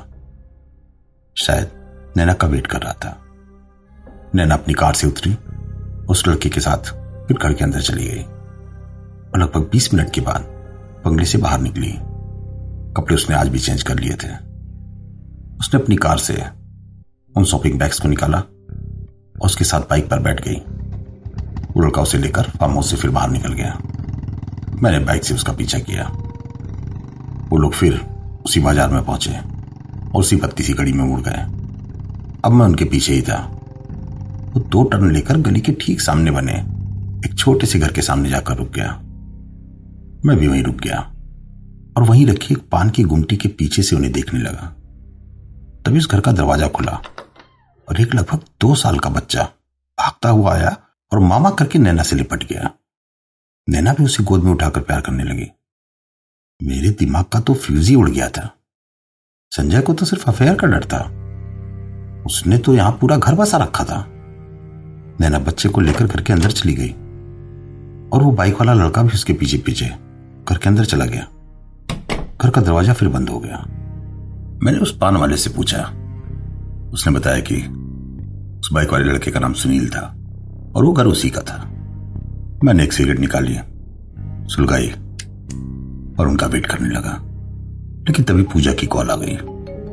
शायद नैना का वेट कर रहा था। नैना अपनी कार से उतरी, उस लड़के के साथ फिर घर के अंदर चली गई और लगभग बीस मिनट के बाद बंगले से बाहर निकली। कपड़े उसने आज भी चेंज कर लिए थे। उसने अपनी कार से उन शॉपिंग बैग्स को निकाला और उसके साथ बाइक पर बैठ गई। वो लड़का उसे लेकर फार्म हाउस से फिर बाहर निकल गया। मैंने बाइक से उसका पीछा किया। वो लोग फिर उसी बाजार में पहुंचे और उसी पत्ती सी गली में मुड़ गए। अब मैं उनके पीछे ही था। वो दो टर्न लेकर गली के ठीक सामने बने एक छोटे से घर के सामने जाकर रुक गया। मैं भी वहीं रुक गया और वहीं रखी एक पान की गुमटी के पीछे से उन्हें देखने लगा। तभी उस घर का दरवाजा खुला और एक लगभग दो साल का बच्चा भागता हुआ आया और मामा करके नैना से लिपट गया। नैना भी उसे गोद में उठाकर प्यार करने लगी। मेरे दिमाग का तो फ्यूज ही उड़ गया था। संजय को तो सिर्फ अफेयर का डर था। उसने तो यहां पूरा घर बसा रखा था। नैना बच्चे को लेकर घर के अंदर चली गई और वो बाइक वाला लड़का भी उसके पीछे पीछे घर के अंदर चला गया। घर का दरवाजा फिर बंद हो गया। मैंने उस पान वाले से पूछा। उसने बताया कि उस बाइक वाले लड़के का नाम सुनील था और वो घर उसी का था। मैंने एक सिगरेट निकाली, सुलगाई और उनका वेट करने लगा। लेकिन तभी पूजा की कॉल आ गई।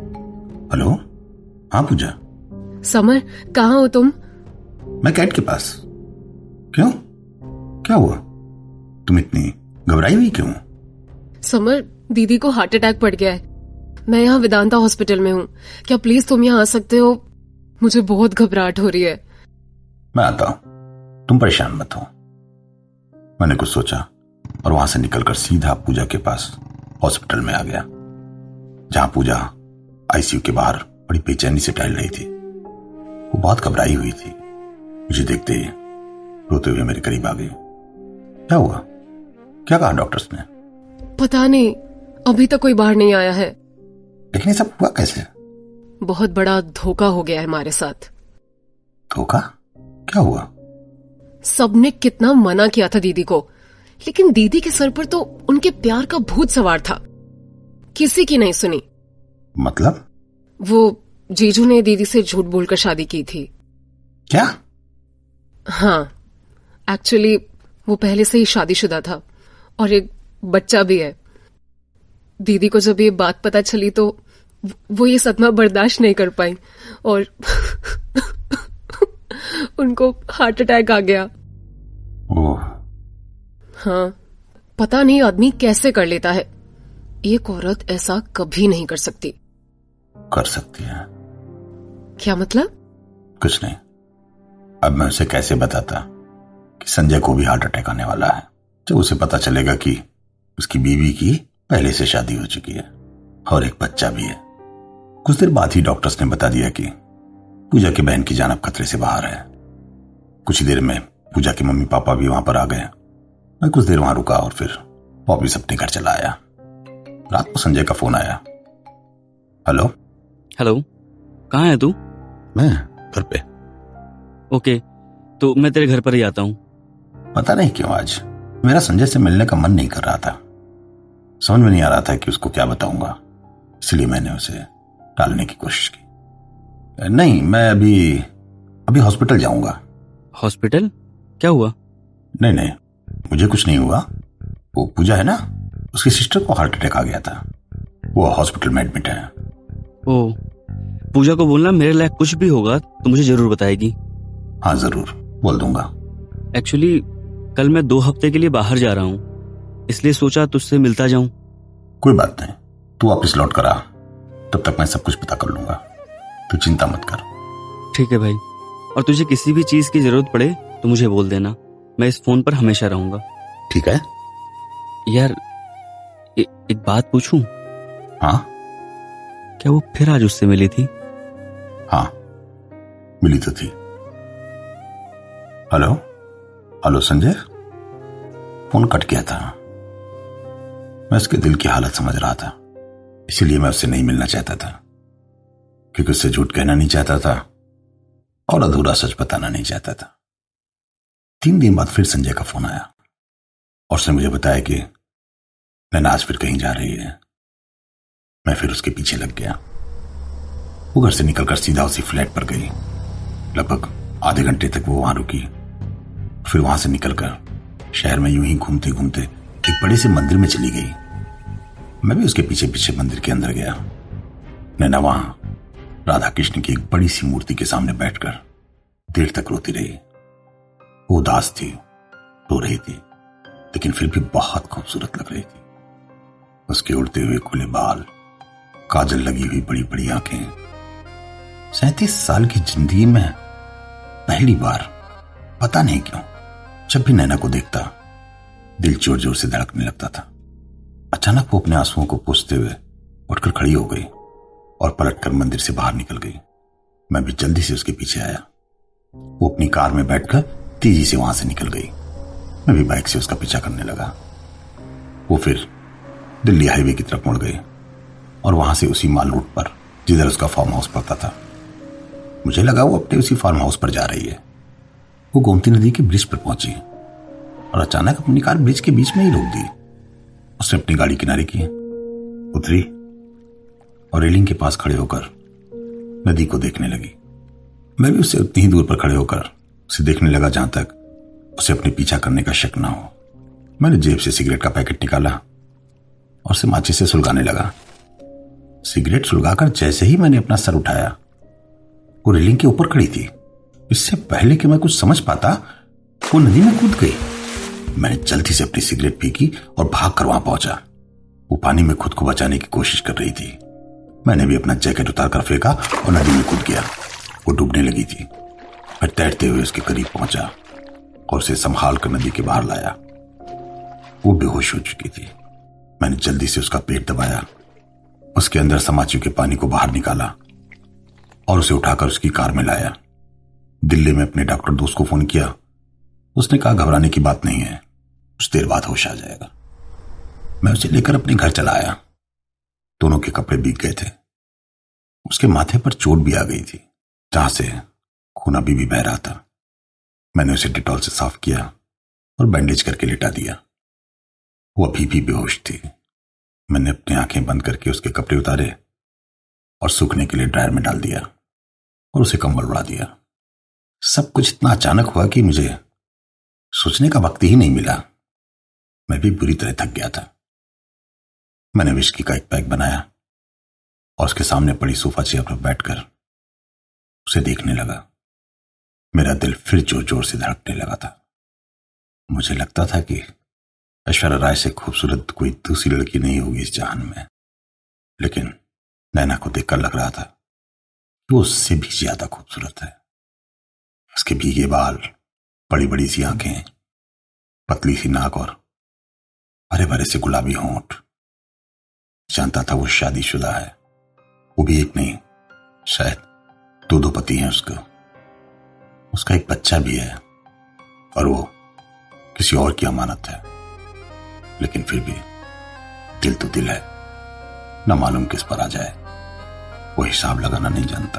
हेलो, हाँ पूजा। समर, कहाँ हो तुम? मैं कैट के पास। क्यों, क्या हुआ? तुम इतनी घबराई हुई क्यों? समर, दीदी को हार्ट अटैक पड़ गया है। मैं यहाँ वेदांता हॉस्पिटल में हूँ। क्या प्लीज तुम यहाँ आ सकते हो? मुझे बहुत घबराहट हो रही है। मैं आता हूं, तुम परेशान मत हो। मैंने कुछ सोचा और वहां से निकलकर सीधा पूजा के पास हॉस्पिटल में आ गया, जहां पूजा आईसीयू के बाहर बड़ी बेचैनी से टहल रही थी। वो बहुत घबराई हुई थी। मुझे देखते ही रोते हुए मेरे करीब आ गई। क्या हुआ? क्या कहा डॉक्टर्स ने? पता नहीं, अभी तक कोई बाहर नहीं आया है। लेकिन ये सब हुआ कैसे? बहुत बड़ा धोखा हो गया है हमारे साथ। धोखा? क्या हुआ? सबने कितना मना किया था दीदी को, लेकिन दीदी के सर पर तो उनके प्यार का भूत सवार था। किसी की नहीं सुनी। मतलब? वो जीजू ने दीदी से झूठ बोलकर शादी की थी। क्या? हाँ, एक्चुअली वो पहले से ही शादीशुदा था और एक बच्चा भी है। दीदी को जब ये बात पता चली तो वो ये सदमा बर्दाश्त नहीं कर पाई और उनको हार्ट अटैक आ गया। ओह। हाँ, पता नहीं आदमी कैसे कर लेता है। एक औरत ऐसा कभी नहीं कर सकती। कर सकती है? क्या मतलब? कुछ नहीं। अब मैं उसे कैसे बताता कि संजय को भी हार्ट अटैक आने वाला है, जब उसे पता चलेगा कि उसकी बीवी की पहले से शादी हो चुकी है और एक बच्चा भी है। कुछ देर बाद ही डॉक्टर्स ने बता दिया कि पूजा की बहन की जान अब खतरे से बाहर है। कुछ ही देर में पूजा के मम्मी पापा भी वहां पर आ गए। मैं कुछ देर वहां रुका और फिर वापिस अपने घर चला आया। रात को संजय का फोन आया। हेलो। हेलो, कहाँ है तू? मैं घर पे। ओके, तो मैं तेरे घर पर ही आता हूँ। पता नहीं क्यों आज मेरा संजय से मिलने का मन नहीं कर रहा था। समझ में नहीं आ रहा था कि उसको क्या बताऊंगा, इसलिए मैंने उसे टालने की कोशिश की। नहीं, मैं अभी अभी हॉस्पिटल जाऊंगा। हॉस्पिटल? क्या हुआ? नहीं नहीं, मुझे कुछ नहीं हुआ। वो पूजा है ना, उसकी सिस्टर को हार्ट अटैक आ गया था, वो हॉस्पिटल में एडमिट है। ओ, पूजा को बोलना मेरे लायक कुछ भी होगा तो मुझे जरूर बताएगी। हाँ जरूर बोल दूंगा। एक्चुअली कल मैं दो हफ्ते के लिए बाहर जा रहा हूँ, इसलिए सोचा तुझसे मिलता जाऊं। कोई बात नहीं, तू वापस लौट कर आ, तब तक मैं सब कुछ पता कर लूंगा, तू चिंता मत कर। ठीक है भाई, और तुझे किसी भी चीज की जरूरत पड़े तो मुझे बोल देना, मैं इस फोन पर हमेशा रहूंगा। ठीक है यार ए, एक बात पूछूं? हाँ? क्या वो फिर आज उससे मिली थी? हाँ मिली तो थी। Hello hello Sanjay, phone cut गया था। मैं उसके दिल की हालत समझ रहा था, इसीलिए मैं उससे नहीं मिलना चाहता था, क्योंकि उससे झूठ कहना नहीं चाहता था और अधूरा सच बताना नहीं चाहता था। तीन दिन बाद फिर संजय का फोन आया और उसने मुझे बताया कि नैना आज फिर कहीं जा रही है। मैं फिर उसके पीछे लग गया। वो घर से निकलकर सीधा उसी फ्लैट पर गई। लगभग आधे घंटे तक वो वहां रुकी, फिर वहां से निकलकर शहर में यूं ही घूमते घूमते एक बड़े से मंदिर में चली गई। मैं भी उसके पीछे पीछे मंदिर के अंदर गया। नैना वहां राधा कृष्ण की एक बड़ी सी मूर्ति के सामने बैठकर देर तक रोती रही। वो उदास थी, रो रही थी, लेकिन फिर भी बहुत खूबसूरत लग रही थी। उसके उड़ते हुए खुले बाल, काजल लगी हुई बड़ी बड़ी आंखें। सैंतीस साल की जिंदगी में पहली बार पता नहीं क्यों जब भी नैना को देखता दिल जोर जोर से धड़कने लगता था। अचानक वो अपने आंसुओं को पोंछते हुए उठकर खड़ी हो गई और पलटकर मंदिर से बाहर निकल गई। मैं भी जल्दी से उसके पीछे आया। वो अपनी कार में बैठकर तेजी से वहां से निकल गई। मैं भी बाइक से उसका पीछा करने लगा। वो फिर दिल्ली हाईवे की तरफ मुड़ गई और वहां से उसी माल रूट पर जिधर उसका फार्म हाउस पड़ता था। मुझे लगा वो अपने उसी फार्म हाउस पर जा रही है। वो गोमती नदी के ब्रिज पर पहुंची और अचानक अपनी कार ब्रिज के बीच में ही रोक दी। उसने अपनी गाड़ी किनारे की, उतरी और रेलिंग के पास खड़े होकर नदी को देखने लगी। मैं भी उससे उतनी ही दूर पर खड़े होकर उसे देखने लगा जहां तक उसे अपने पीछा करने का शक ना हो। मैंने जेब से सिगरेट का पैकेट निकाला और उसे माचिस से सुलगाने लगा। सिगरेट सुलगाकर जैसे ही मैंने अपना सर उठाया, वो रेलिंग के ऊपर खड़ी थी। इससे पहले कि मैं कुछ समझ पाता, वो नदी में कूद गई। मैंने जल्दी से अपनी सिगरेट पीकी और भागकर वहां पहुंचा। वो पानी में खुद को बचाने की कोशिश कर रही थी। मैंने भी अपना जैकेट उतारकर फेंका और नदी में कूद गया। वो डूबने लगी थी। मैं तैरते हुए उसके करीब पहुंचा और उसे संभाल कर नदी के बाहर लाया। वो बेहोश हो चुकी थी। मैंने जल्दी से उसका पेट दबाया, उसके अंदर समा चुके पानी को बाहर निकाला और उसे उठाकर उसकी कार में लाया। दिल्ली में अपने डॉक्टर दोस्त को फोन किया। उसने कहा घबराने की बात नहीं है, कुछ देर बाद होश आ जाएगा। मैं उसे लेकर अपने घर चला आया। दोनों के कपड़े भीग गए थे। उसके माथे पर चोट भी आ गई थी, जहां से खून अभी भी बह रहा था। मैंने उसे डिटॉल से साफ किया और बैंडेज करके लिटा दिया। वो अभी भी बेहोश थी। मैंने अपनी आंखें बंद करके उसके कपड़े उतारे और सूखने के लिए ड्रायर में डाल दिया और उसे कंबल उड़ा दिया। सब कुछ इतना अचानक हुआ कि मुझे सोचने का वक्त ही नहीं मिला। मैं भी बुरी तरह थक गया था। मैंने विस्की का एक पैक बनाया और उसके सामने पड़ी सोफा चेयर पर बैठकर उसे देखने लगा। मेरा दिल फिर जोर जोर से धड़कने लगा था। मुझे लगता था कि ऐश्वर्या राय से खूबसूरत कोई दूसरी लड़की नहीं होगी इस जहान में, लेकिन नैना को देखकर लग रहा था कि वो उससे भी ज्यादा खूबसूरत है। उसके भीगे बाल, बड़ी बड़ी सी आंखें, पतली सी नाक और भरे भरे से गुलाबी होंठ। जानता था वो शादीशुदा है। वो भी एक नहीं, शायद दो दो पति हैं उसको। उसका एक बच्चा भी है और वो किसी और की अमानत है। लेकिन फिर भी दिल तो दिल है, न मालूम किस पर आ जाए, वो हिसाब लगाना नहीं जानता।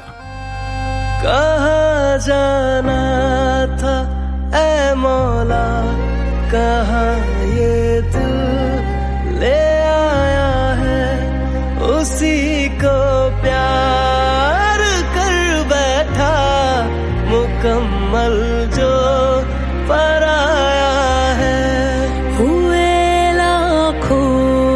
कहाँ जाना था ऐ मौला, कहाँ ये तू ले आया है, उसी को प्यार कर बैठा मुकम्मल जो पराया है। हुए लाखों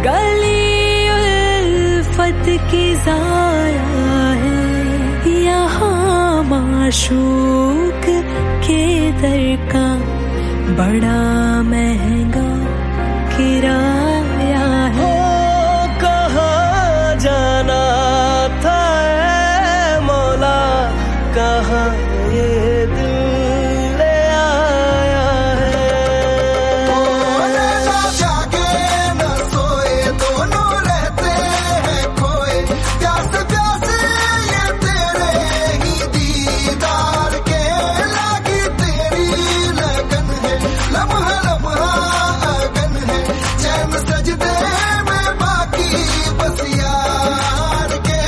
गली उल्फत की ज़ाया है, यहाँ माशूक के दर का बड़ा महंगा किराया है। ओ कहाँ जाना था ऐ मौला, कहाँ ये दिल ले आया है। ओ नैना जागे न सोए, दोनों रहते हैं खोए, प्यास प्यास ये तेरे ही दीदार के, लागी तेरी लगन है, लम्हा लम्हा अगन है, चैन सजदे में बाकी बस यार के।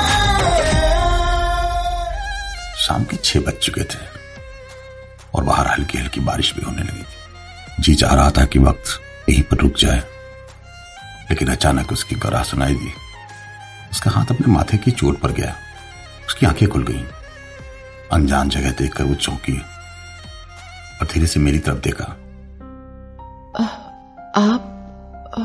शाम के छह बज चुके थे और बाहर हल्की हल्की बारिश भी होने लगी थी। जी चाह रहा था कि वक्त यहीं पर रुक जाए, लेकिन अचानक उसकी गराह सुनाई दी। उसका हाथ अपने माथे की चोट पर गया। उसकी आंखें खुल गईं। अनजान जगह देखकर वो चौंकी और धीरे से मेरी तरफ देखा। आ, आप आ,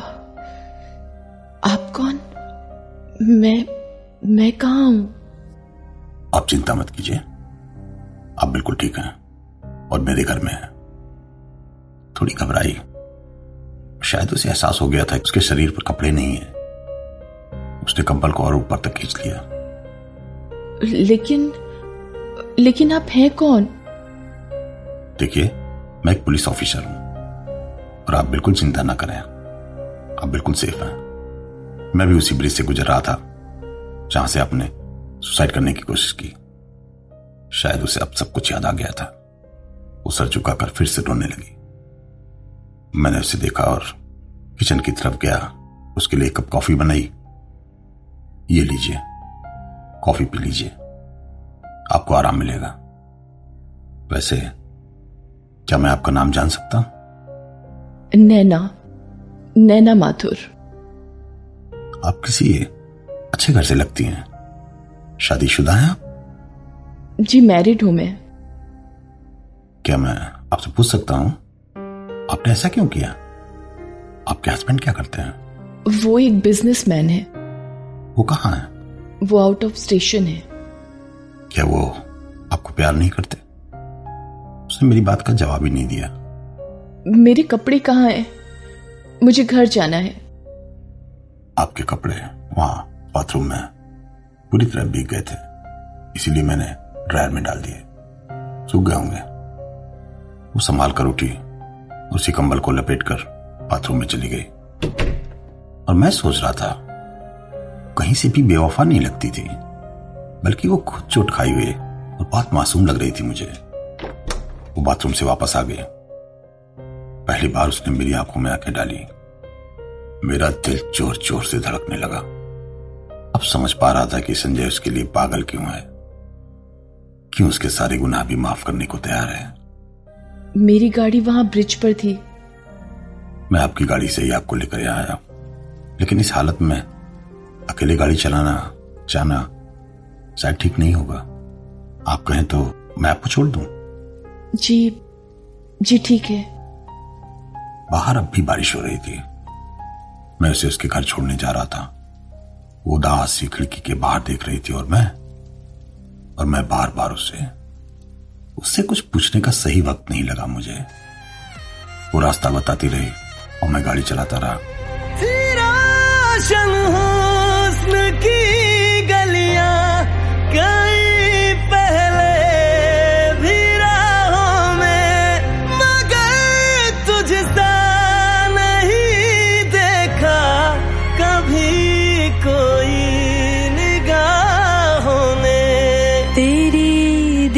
आप कौन? मैं मैं कहाँ हूँ? आप चिंता मत कीजिए, आप बिल्कुल ठीक हैं और मेरे घर में हैं। थोड़ी घबराई, शायद उसे एहसास हो गया था कि उसके शरीर पर कपड़े नहीं हैं। उसने कंबल को और ऊपर तक खींच लिया। लेकिन लेकिन आप हैं कौन? देखिए, मैं एक पुलिस ऑफिसर हूं और आप बिल्कुल चिंता ना करें, आप बिल्कुल सेफ हैं। मैं भी उसी ब्रिज से गुजर रहा था जहां से आपने सुसाइड करने की कोशिश की। शायद उसे अब सब कुछ याद आ गया था। वो सर झुकाकर फिर से रोने लगी। मैंने उसे देखा और किचन की तरफ गया। उसके लिए एक कप कॉफी बनाई। ये लीजिए, कॉफी पी लीजिए, आपको आराम मिलेगा। वैसे क्या मैं आपका नाम जान सकता हूं? नैना, नैना माथुर। आप किसी अच्छे घर से लगती हैं। शादीशुदा हैं आप? जी मैरिड हूं मैं। क्या मैं आपसे पूछ सकता हूं आपने ऐसा क्यों किया? आपके हस्बैंड क्या करते हैं? वो एक बिजनेसमैन है। वो कहाँ है? वो आउट ऑफ स्टेशन है। क्या वो आपको प्यार नहीं करते? उसने मेरी बात का जवाब ही नहीं दिया। मेरे कपड़े कहाँ हैं? मुझे घर जाना है। आपके कपड़े वहां बाथरूम में पूरी तरह भीग गए थे, इसीलिए मैंने ड्रायर में डाल दिए, सूख गए होंगे। वो संभाल कर उठी, उसी कंबल को लपेटकर बाथरूम में चली गई। और मैं सोच रहा था कहीं से भी बेवफा नहीं लगती थी, बल्कि वो खुद चोट खाई हुई और बहुत मासूम लग रही थी मुझे। वो बाथरूम से वापस आ गई। पहली बार उसने मेरी आंखों में आंखें डाली। मेरा दिल जोर जोर से धड़कने लगा। अब समझ पा रहा था कि संजय उसके लिए पागल क्यों है, क्यों उसके सारे गुनाह भी माफ करने को तैयार है। मेरी गाड़ी वहां ब्रिज पर थी। मैं आपकी गाड़ी से ही आपको लेकर यहाँ आया, लेकिन इस हालत में अकेले गाड़ी चलाना जाना शायद ठीक नहीं होगा। आप कहें तो मैं आपको छोड़ दूं? जी जी ठीक है। बाहर अब भी बारिश हो रही थी। मैं उसे उसके घर छोड़ने जा रहा था। वो उदास सी खिड़की के बाहर देख रही थी और मैं और मैं बार बार उससे उससे कुछ पूछने का सही वक्त नहीं लगा मुझे। वो रास्ता बताती रही और मैं गाड़ी चलाता रहा। हुस्न की गलियां कई पहले भी राहों में, मगर तुझसा नहीं देखा कभी कोई निगाहों ने। तेरी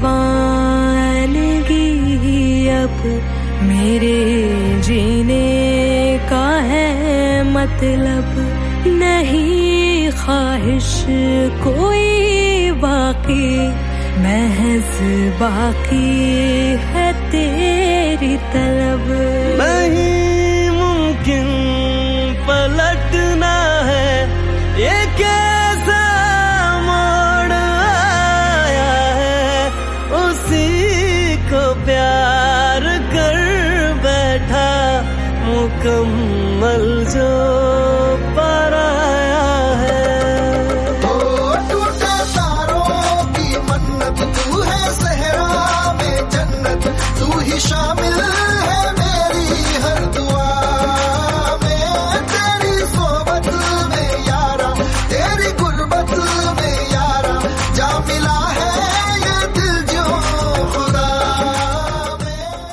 दीवानगी अब मेरे जीने का है मतलब, नहीं ख्वाहिश कोई बाकी, महज बाकी है तेरी तलब। नहीं मुमकिन पलटना है, ये कैसा मोड़ आया है, उसी को प्यार कर बैठा मुकम्मल जो पराया है। ओ टूटे तारों की मन्नत तू है, सहरा में जन्नत तू ही शामिल है मेरी हर दुआ में। तेरी सोबत में यारा, तेरी गुर्बत में यारा, जा मिला है ये दिल जो खुदा में।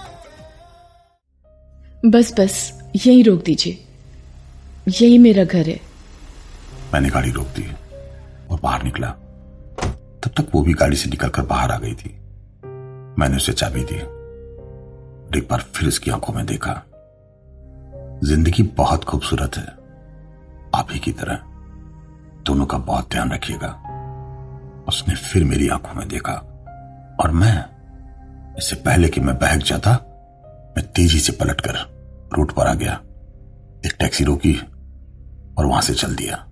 बस बस यहीं रोक दीजिए, यही मेरा घर है। मैंने गाड़ी रोक दी और बाहर निकला। तब तक वो भी गाड़ी से निकलकर बाहर आ गई थी। मैंने उसे चाबी दी और एक बार फिर उसकी आंखों में देखा। जिंदगी बहुत खूबसूरत है, आप ही की तरह। दोनों का बहुत ध्यान रखिएगा। उसने फिर मेरी आंखों में देखा और मैं, इससे पहले कि मैं बहक जाता, मैं तेजी से पलटकर रोड पर आ गया। एक टैक्सी रोकी और वहां से चल दिया।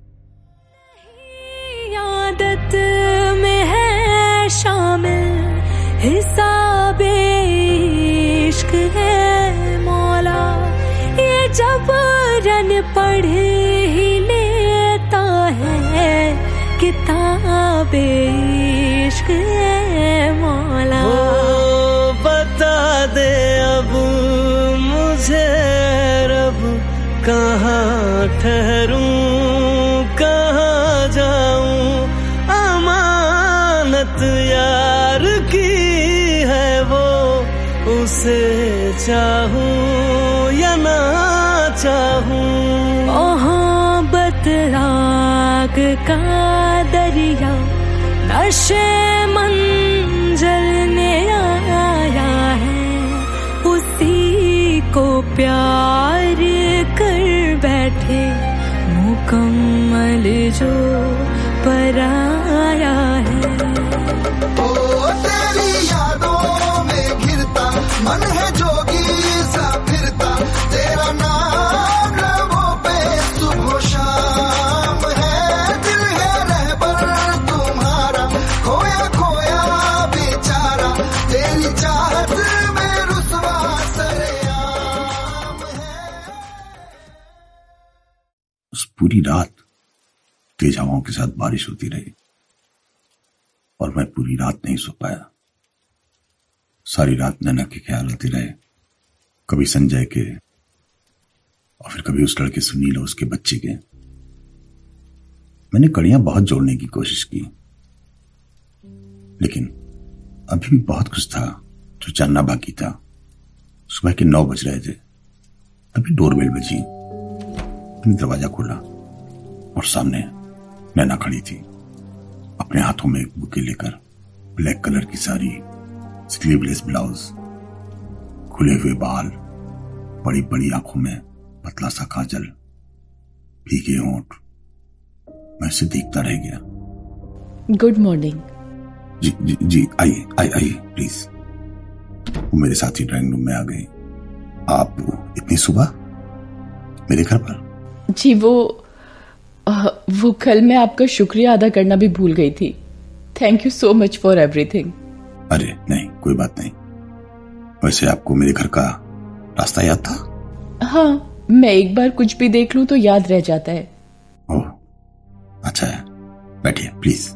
आदत में है शामिल हिसाबे इश्क है मौला, ये जबरन पढ़ ही लेता है किताबे इश्क है मौला। ओ बता दे अब मुझे रब, कहाँ ठहरूं कहाँ जाऊं, अमानत यार की है वो, उसे चाहूं या ना चाहूं। मोहब्बत राग का दरिया नशे मंजर ने आया है, उसी को प्यार कर बैठे मुकम्मल जो पराया है। ओ तेरी यादों में घिरता मन है जोगी सा फिरता, तेरा नाम लबों पे सुबह शाम है। दिल है रहबर तुम्हारा, खोया खोया बेचारा, तेरी चाहत में रुसवा सरेआम है। उस पूरी रात तेज हवाओं के साथ बारिश होती रही और मैं पूरी रात नहीं सो पाया। सारी रात नैना के ख्याल आते रहे, कभी संजय के और फिर कभी उस लड़के सुनील और उसके बच्चे के। मैंने कड़ियां बहुत जोड़ने की कोशिश की, लेकिन अभी भी बहुत कुछ था जो जानना बाकी था। सुबह के नौ बज रहे थे, तभी डोरबेल बजी। मैंने दरवाजा खोला और सामने नैना खड़ी थी, अपने हाथों में एक बुके लेकर। ब्लैक कलर की साड़ी, स्लीवलेस ब्लाउज, खुले हुए बाल, बड़ी बड़ी आंखों में पतला सा काजल, भीगे होंठ। मैं उसे देखता रह गया। Good morning. जी जी जी आइए आइए आइए प्लीज। वो मेरे साथ ही ड्राइंग रूम में आ गई। आप इतनी सुबह मेरे घर पर? जी वो आ, वो कल मैं आपका शुक्रिया अदा करना भी भूल गई थी। Thank you so much for everything. अरे नहीं, कोई बात नहीं। वैसे आपको मेरे घर का रास्ता याद था? हाँ, मैं एक बार कुछ भी देख लूं तो याद रह जाता है। ओह, अच्छा है, बैठिए प्लीज।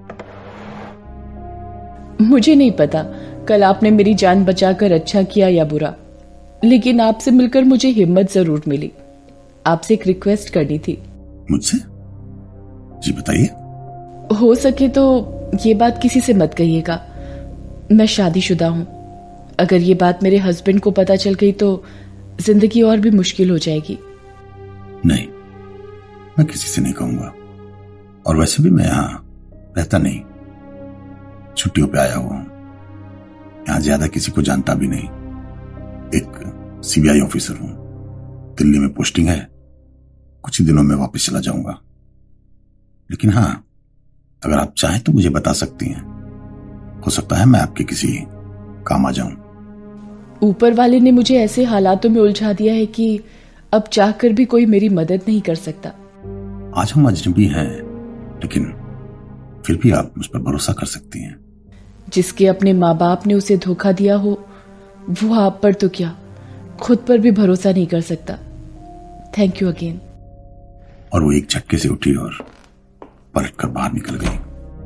मुझे नहीं पता कल आपने मेरी जान बचाकर अच्छा किया या बुरा, लेकिन आपसे मिलकर मुझे हिम्मत जरूर मिली। आपसे एक रिक्वेस्ट करनी थी। मुझसे? जी बताइए। हो सके तो ये बात किसी से मत कहिएगा। मैं शादीशुदा हूं। अगर ये बात मेरे हस्बैंड को पता चल गई तो जिंदगी और भी मुश्किल हो जाएगी। नहीं, मैं किसी से नहीं कहूंगा। और वैसे भी मैं यहां रहता नहीं, छुट्टियों पे आया हुआ हूं। यहां ज्यादा किसी को जानता भी नहीं। एक सीबीआई ऑफिसर हूं, दिल्ली में पोस्टिंग है। कुछ ही दिनों में वापस चला जाऊंगा। लेकिन हाँ, अगर आप चाहें तो मुझे बता सकती हैं। हो सकता है मैं आपके किसी काम आ जाऊं। ऊपर वाले ने मुझे ऐसे हालातों में उलझा दिया है कि अब चाहकर भी कोई मेरी मदद नहीं कर सकता। आज हम अजनबी हैं, लेकिन फिर भी आप मुझ पर भरोसा कर सकती हैं। जिसके अपने माँ बाप ने उसे धोखा दिया हो वो आप पर तो क्या, खुद पर भी भरोसा नहीं कर सकता। Thank you again. और वो एक झटके से उठी और पलटकर बाहर निकल गई।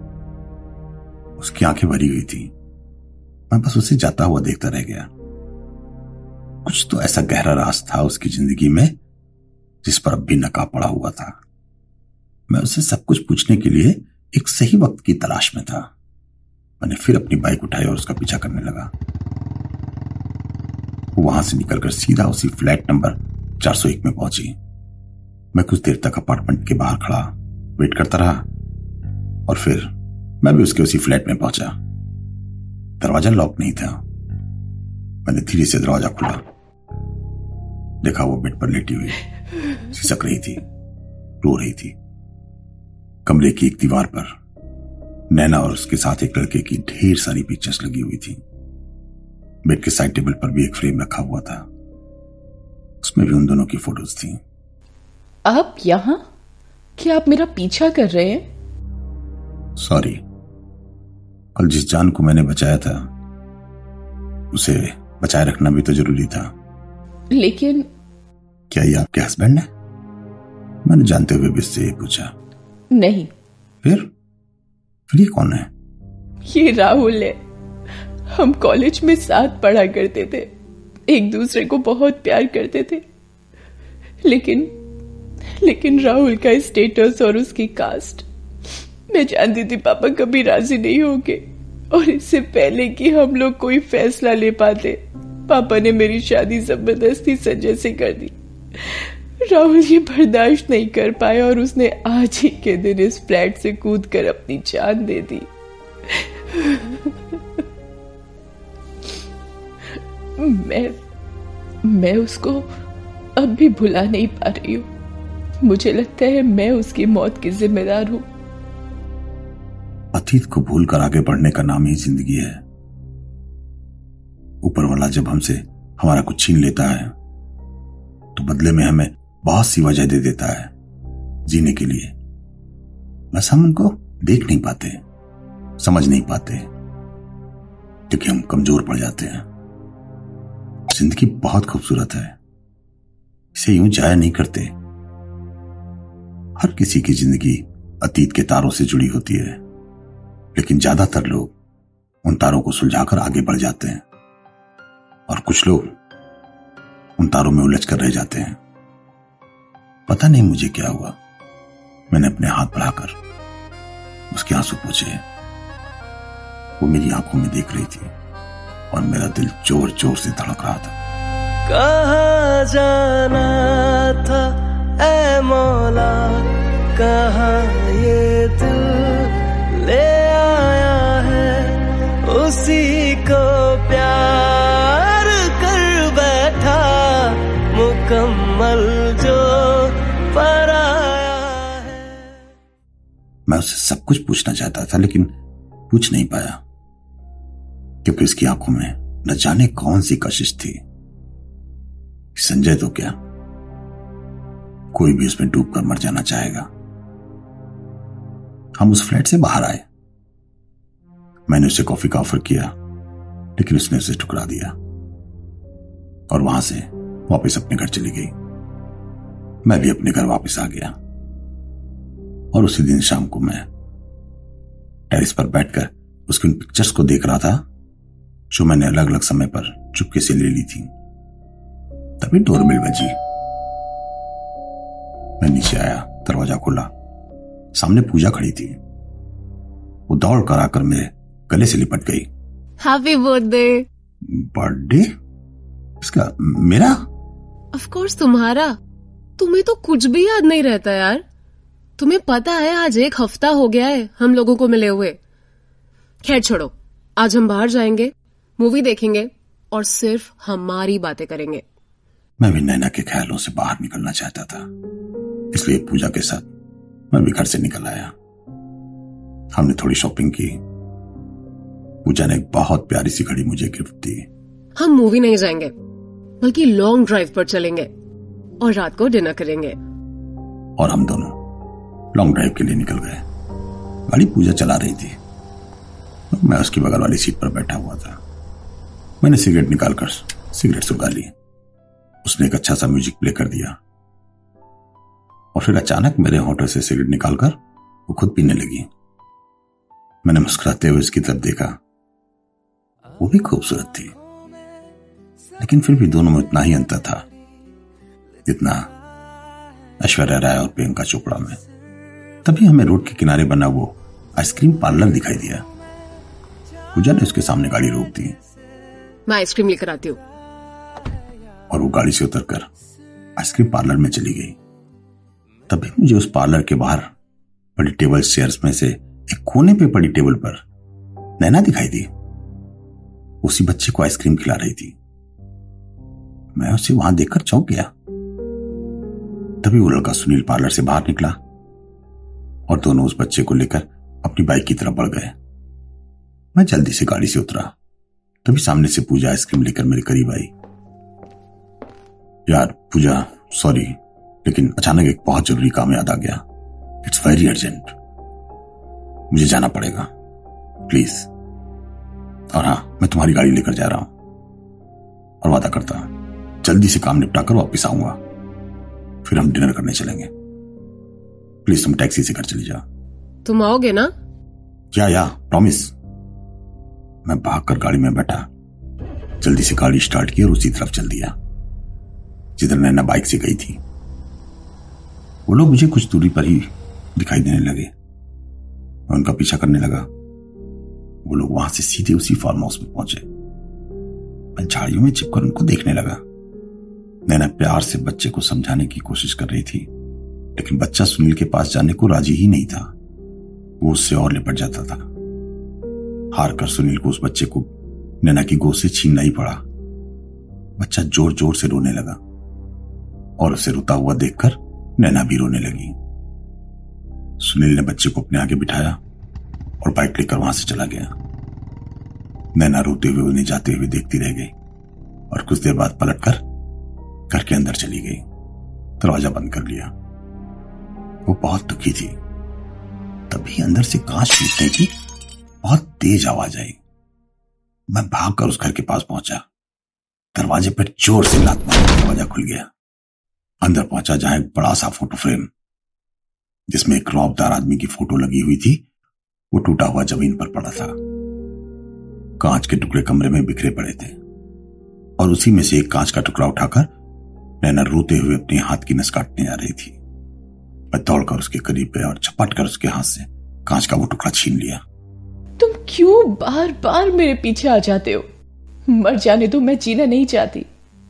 उसकी आंखें भरी हुई थी। मैं बस उसे जाता हुआ देखता रह गया। कुछ तो ऐसा गहरा राज था उसकी जिंदगी में जिस पर अब भी नकाब पड़ा हुआ था। मैं उससे सब कुछ पूछने के लिए एक सही वक्त की तलाश में था। मैंने फिर अपनी बाइक उठाई और उसका पीछा करने लगा। वो वहां से निकलकर सीधा उसी फ्लैट नंबर चार सौ एक में पहुंची। मैं कुछ देर तक अपार्टमेंट के बाहर खड़ा वेट करता रहा और फिर मैं भी उसके उसी फ्लैट में पहुंचा। दरवाजा लॉक नहीं था। मैंने धीरे से दरवाजा खोला। देखा वो बेड पर लेटी हुई सिसक रही थी, रो रही थी। कमरे की एक दीवार पर नैना और उसके साथ एक लड़के की ढेर सारी पिक्चर्स लगी हुई थी। बेड के साइड टेबल पर भी एक फ्रेम रखा हुआ था। उसमें भी उन दोनों की फोटोज थी। आप यहां? क्या आप मेरा पीछा कर रहे हैं? सॉरी, कल जिस जान को मैंने बचाया था उसे बचाए रखना भी तो जरूरी था। लेकिन क्या ये आपके हस्बैंड है? मैंने जानते हुए भी इससे पूछा। नहीं। फिर फिर ये कौन है? ये राहुल है। हम कॉलेज में साथ पढ़ा करते थे, एक दूसरे को बहुत प्यार करते थे। लेकिन लेकिन राहुल का स्टेटस और उसकी कास्ट, मैं जानती थी पापा कभी राजी नहीं होंगे। और इससे पहले कि हम लोग कोई फैसला ले पाते, पापा ने मेरी शादी जबरदस्ती संजय से कर दी। राहुल ये बर्दाश्त नहीं कर पाया और उसने आज ही के दिन इस फ्लैट से कूदकर अपनी जान दे दी। मैं मैं उसको अब भी भुला नहीं पा रही हूँ। मुझे लगता है मैं उसकी मौत की जिम्मेदार हूँ। अतीत को भूलकर आगे बढ़ने का नाम ही जिंदगी है। ऊपर वाला जब हमसे हमारा कुछ छीन लेता है तो बदले में हमें बहुत सी वजह दे देता है जीने के लिए। बस हम उनको देख नहीं पाते, समझ नहीं पाते, क्योंकि हम कमजोर पड़ जाते हैं। जिंदगी बहुत खूबसूरत है, इसे यूं जाया नहीं करते। हर किसी की जिंदगी अतीत के तारों से जुड़ी होती है, लेकिन ज्यादातर लोग उन तारों को सुलझाकर आगे बढ़ जाते हैं और कुछ लोग उन तारों में उलझ कर रह जाते हैं। पता नहीं मुझे क्या हुआ, मैंने अपने हाथ बढ़ाकर उसके आंसू पोंछे। वो मेरी आंखों में देख रही थी और मेरा दिल जोर जोर से धड़क रहा था। कहाँ जाना था ऐ मौला, कहाँ ये दिल ले आया है, उसी को प्यार कर बैठा मुकम्मल जो पराया है। मैं उससे सब कुछ पूछना चाहता था लेकिन पूछ नहीं पाया, क्योंकि उसकी आंखों में न जाने कौन सी कशिश थी। संजय तो क्या, कोई भी उसमें डूब कर मर जाना चाहेगा। हम उस फ्लैट से बाहर आए। मैंने उसे कॉफी का ऑफर किया, लेकिन उसने उसे ठुकरा दिया और वहां से वापस अपने घर चली गई। मैं भी अपने घर वापस आ गया और उसी दिन शाम को मैं टेरेस पर बैठकर उसकी उन पिक्चर्स को देख रहा था जो मैंने अलग अलग समय पर चुपके से ले ली थी। तभी डोरबेल बजी। मैं नीचे आया, दरवाजा खोला। सामने पूजा खड़ी थी। वो दौड़ कर आकर मेरे गले से लिपट गई। Happy birthday. बर्थडे? इसका? मेरा? ऑफ कोर्स तुम्हारा। तुम्हें तो कुछ भी याद नहीं रहता यार। तुम्हें पता है आज एक हफ्ता हो गया है हम लोगों को मिले हुए। खैर छोड़ो, आज हम बाहर जाएंगे, मूवी देखेंगे और सिर्फ हमारी बातें करेंगे। मैं भी नैना के ख्यालों से बाहर निकलना चाहता था, इसलिए पूजा के साथ मैं भी घर से निकल आया। हमने थोड़ी शॉपिंग की। पूजा ने एक बहुत प्यारी सी घड़ी मुझे गिफ्ट दी। हम मूवी नहीं जाएंगे, बल्कि लॉन्ग ड्राइव पर चलेंगे और रात को डिनर करेंगे। और हम दोनों लॉन्ग ड्राइव के लिए निकल गए। गाड़ी पूजा चला रही थी, मैं उसकी बगल वाली सीट पर बैठा हुआ था। मैंने सिगरेट निकालकर सिगरेट सुलगा ली उसने एक अच्छा सा म्यूजिक प्ले कर दिया और फिर अचानक मेरे होठों से सिगरेट निकालकर वो खुद पीने लगी। मैंने मुस्कुराते हुए उसकी तरफ देखा। वो भी खूबसूरत थी, लेकिन फिर भी दोनों में उतना ही अंतर था जितना ऐश्वर्या राय और प्रियंका चोपड़ा में। तभी हमें रोड के किनारे बना वो आइसक्रीम पार्लर दिखाई दिया। पूजा ने उसके सामने गाड़ी रोक दी। मैं आइसक्रीम लेकर आती हूँ। और वो गाड़ी से उतरकर आइसक्रीम पार्लर में चली गई। तभी मुझे उस पार्लर के बाहर पड़ी टेबल चेयर्स में से एक कोने पे पड़ी टेबल पर नैना दिखाई दी। उसी बच्चे को आइसक्रीम खिला रही थी। मैं उसे वहां देखकर चौंक गया। तभी वो लड़का सुनील पार्लर से बाहर निकला और दोनों उस बच्चे को लेकर अपनी बाइक की तरफ बढ़ गए। मैं जल्दी से गाड़ी से उतरा। तभी सामने से पूजा आइसक्रीम लेकर मेरे करीब आई। यार पूजा, सॉरी, लेकिन अचानक एक बहुत जरूरी काम याद आ गया। इट्स वेरी अर्जेंट, मुझे जाना पड़ेगा, प्लीज। और हाँ, मैं तुम्हारी गाड़ी लेकर जा रहा हूं और वादा करता हूं जल्दी से काम निपटा कर वापिस आऊंगा, फिर हम डिनर करने चलेंगे। प्लीज तुम टैक्सी से घर चली जाओ। तुम आओगे ना? या या प्रॉमिस। मैं भागकर गाड़ी में बैठा, जल्दी से गाड़ी स्टार्ट की और उसी तरफ चल दिया जिधर नैना बाइक से गई थी। वो लोग मुझे कुछ दूरी पर ही दिखाई देने लगे। मैं उनका पीछा करने लगा। वो लोग वहां से सीधे उसी फार्म हाउस में पहुंचे। मैं झाड़ियों में छिपकर उनको देखने लगा। नैना प्यार से बच्चे को समझाने की कोशिश कर रही थी, लेकिन बच्चा सुनील के पास जाने को राजी ही नहीं था। वो उससे और लिपट जाता था। हार कर सुनील को उस बच्चे को नैना की गोद से छीनना ही पड़ा। बच्चा जोर जोर से रोने लगा और उसे रोता हुआ देखकर नैना भी रोने लगी। सुनील ने बच्चे को अपने आगे बिठाया और बाइक लेकर वहां से चला गया। नैना रोते हुए उन्हें जाते हुए देखती रह गई और कुछ देर बाद पलटकर घर के अंदर चली गई। दरवाजा बंद कर लिया। वो बहुत दुखी थी। तभी अंदर से कांच टूटने की बहुत तेज आवाज आई। मैं भागकर उस घर के पास पहुंचा। दरवाजे पर जोर से लात मारकर दरवाजा खुल गया। अंदर पहुंचा जहां एक बड़ा सा फोटो फ्रेम जिसमें एक रौबदार आदमी की फोटो लगी हुई थी, वो टूटा हुआ जमीन पर पड़ा था। कांच के टुकड़े कमरे में बिखरे पड़े थे और उसी में से एक कांच का टुकड़ा उठाकर नैना रोते हुए अपने हाथ की नस काटने जा रही थी। मैं दौड़कर उसके करीब गया और झपट कर उसके हाथ से कांच का वो टुकड़ा छीन लिया। तुम क्यों बार बार मेरे पीछे आ जाते हो? मर जाने दो, मैं जीना नहीं चाहती।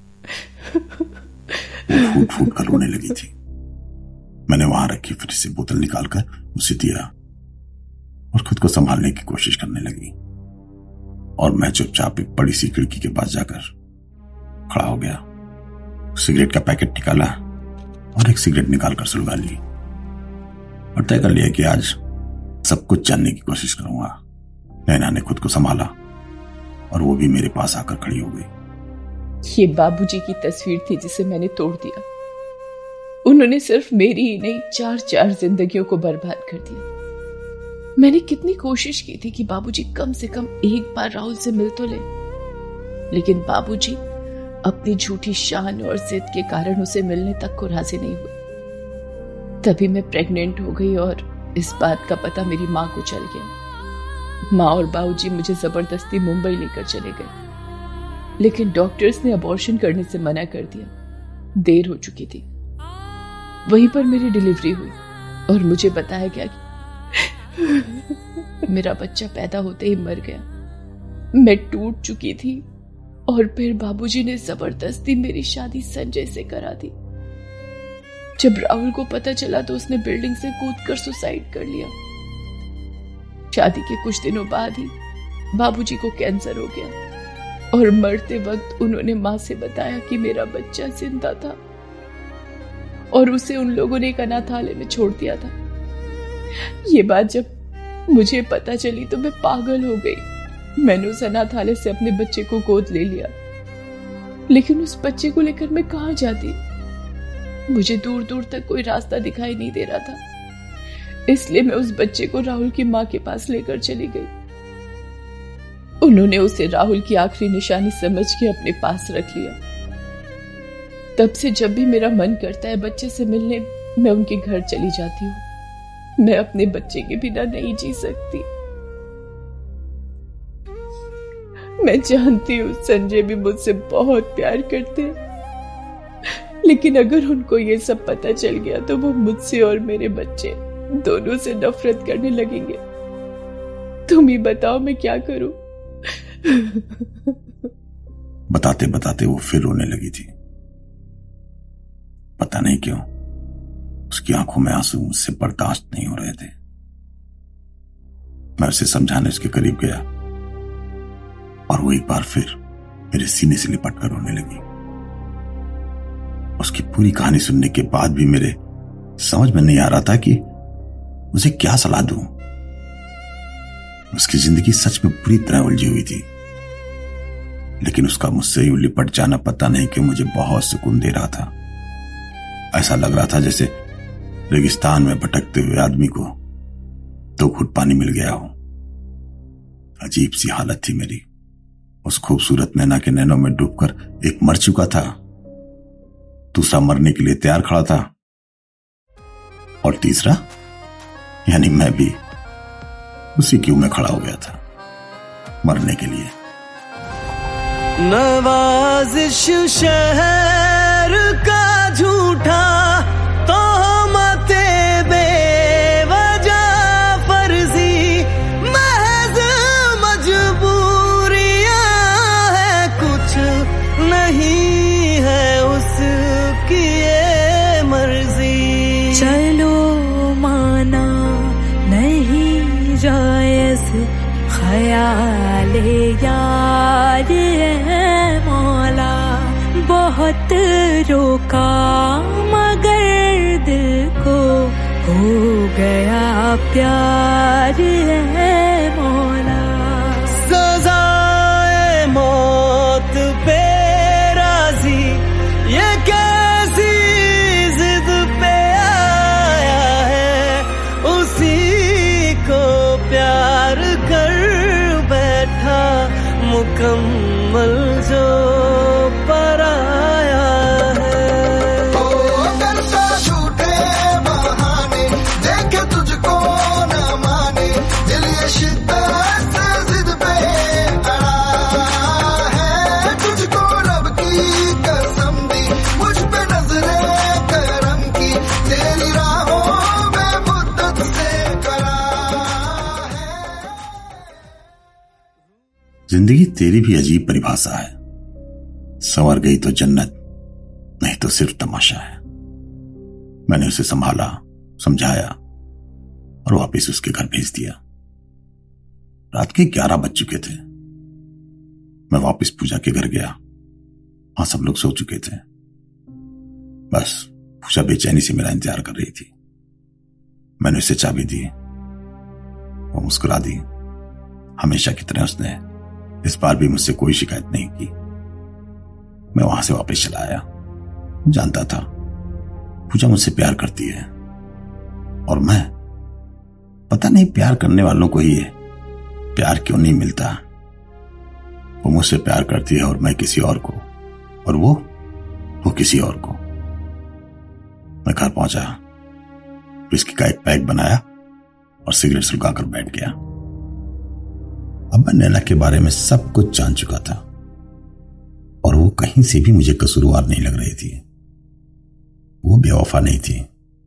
वो फूट फूट कर रोने लगी थी। मैंने वहां रखी फ्रिज से बोतल निकालकर उसे दिया और खुद को संभालने की कोशिश करने लगी। और मैं चुपचाप एक बड़ी सी खिड़की के पास जाकर खड़ा हो गया। सिगरेट का पैकेट निकाला और एक सिगरेट निकालकर सुलगा ली और तय कर लिया कि आज सब कुछ जानने की कोशिश करूंगा। नैना ने खुद को संभाला और वो भी मेरे पास आकर खड़ी हो गई। ये बाबूजी की तस्वीर थी जिसे मैंने तोड़ दिया। उन्होंने सिर्फ मेरी ही नहीं, चार चार जिंदगियों को बर्बाद कर दिया। मैंने कितनी कोशिश की थी कि बाबूजी कम से कम एक बार राहुल से मिल तो ले, लेकिन बाबूजी अपनी झूठी शान और जिद के कारण उसे मिलने तक को राजी नहीं हुए। तभी मैं प्रेग्नेंट हो गई और इस बात का पता मेरी माँ को चल गया। माँ और बाबूजी मुझे जबरदस्ती मुंबई लेकर चले गए, लेकिन डॉक्टर्स ने अबॉर्शन करने से मना कर दिया। देर हो चुकी थी। वहीं पर मेरी डिलीवरी हुई और मुझे बताया गया कि मेरा बच्चा पैदा होते ही मर गया। मैं टूट चुकी थी और फिर बाबूजी ने जबरदस्ती मेरी शादी संजय से करा दी। जब राहुल को पता चला तो उसने बिल्डिंग से कूदकर सुसाइड कर लिया। शादी के कुछ दिनों बाद ही बाबूजी को कैंसर हो गया और मरते वक्त उन्होंने माँ से बताया कि मेरा बच्चा जिंदा था और उसे उन लोगों ने एक अनाथालय में छोड़ दिया था। ये बात जब मुझे पता चली तो मैं पागल हो गई। मैंने उस अनाथालय से अपने बच्चे को गोद ले लिया, लेकिन उस बच्चे को लेकर मैं कहाँ जाती? मुझे दूर दूर तक कोई रास्ता दिखाई नहीं दे रहा था। इसलिए मैं उस बच्चे को राहुल की माँ के पास लेकर चली गई। उन्होंने उसे राहुल की आखिरी निशानी समझ के अपने पास रख लिया। तब से जब भी मेरा मन करता है बच्चे से मिलने, मैं उनके घर चली जाती हूँ। मैं अपने बच्चे के बिना नहीं जी सकती। मैं जानती हूँ संजय भी मुझसे बहुत प्यार करते हैं, लेकिन अगर उनको ये सब पता चल गया तो वो मुझसे और मेरे बच्चे दोनों से नफरत करने लगेंगे। तुम ही बताओ मैं क्या करूं? बताते बताते वो फिर रोने लगी थी। पता नहीं क्यों उसकी आंखों में आंसू मुझसे बर्दाश्त नहीं हो रहे थे। मैं उसे समझाने उसके करीब गया और वो एक बार फिर मेरे सीने से लिपट कर रोने लगी। उसकी पूरी कहानी सुनने के बाद भी मेरे समझ में नहीं आ रहा था कि उसे क्या सलाह दूं। उसकी जिंदगी सच में पूरी तरह उलझी हुई थी, लेकिन उसका मुझसे यूं लिपट जाना पता नहीं क्यों मुझे बहुत सुकून दे रहा था। ऐसा लग रहा था जैसे रेगिस्तान में भटकते हुए आदमी को दो घूंट पानी मिल गया हो। अजीब सी हालत थी मेरी। उस खूबसूरत नैना के नैनों में डूबकर एक मर चुका था, दूसरा मरने के लिए तैयार खड़ा था, और तीसरा यानी मैं भी उसी क्यों में खड़ा हो गया था मरने के लिए। नवाजिश शहर का झूठा तोहमते बेवजह फर्जी महज मजबूरियां है, कुछ नहीं है उसकी ये मर्जी। चलो माना नहीं जायज ख्याले यार है मौला, बहुत रोका मगर दिल को हो गया प्यार है मौला। सजाए मौत पे राजी ये कैसी जिद पे आया है, उसी को प्यार कर बैठा मुकम्मल जो पराया है। ओ करता झूठे बहाने, देखे तुझको न माने, दिल ये शिद्दत से जिद पे अड़ा है। तुझको रब की कसम दी, मुझ पे नजरे करम की, तेरी राहों में मुद्दत से करा है। जिंदगी तेरी भी अजीब परिभाषा है। संवर गई तो जन्नत, नहीं तो सिर्फ तमाशा है। मैंने उसे संभाला, समझाया और वापस उसके घर भेज दिया। रात के ग्यारह बज चुके थे। मैं वापस पूजा के घर गया। वहां सब लोग सो चुके थे। बस पूजा बेचैनी से मेरा इंतजार कर रही थी। मैंने उसे चाबी दी, वो मुस्कुरा दी। हमेशा की तरह उसने इस बार भी मुझसे कोई शिकायत नहीं की। मैं वहां से वापस चला आया। जानता था पूजा मुझसे प्यार करती है, और मैं पता नहीं प्यार करने वालों को ही है प्यार क्यों नहीं मिलता। वो मुझसे प्यार करती है और मैं किसी और को, और वो वो किसी और को। मैं घर पहुंचा, विस्की का एक पैक बनाया और सिगरेट सुलगाकर बैठ गया। अब मैं नैना के बारे में सब कुछ जान चुका था, और वो कहीं से भी मुझे कसूरवार नहीं लग रही थी। वो बेवफा नहीं थी,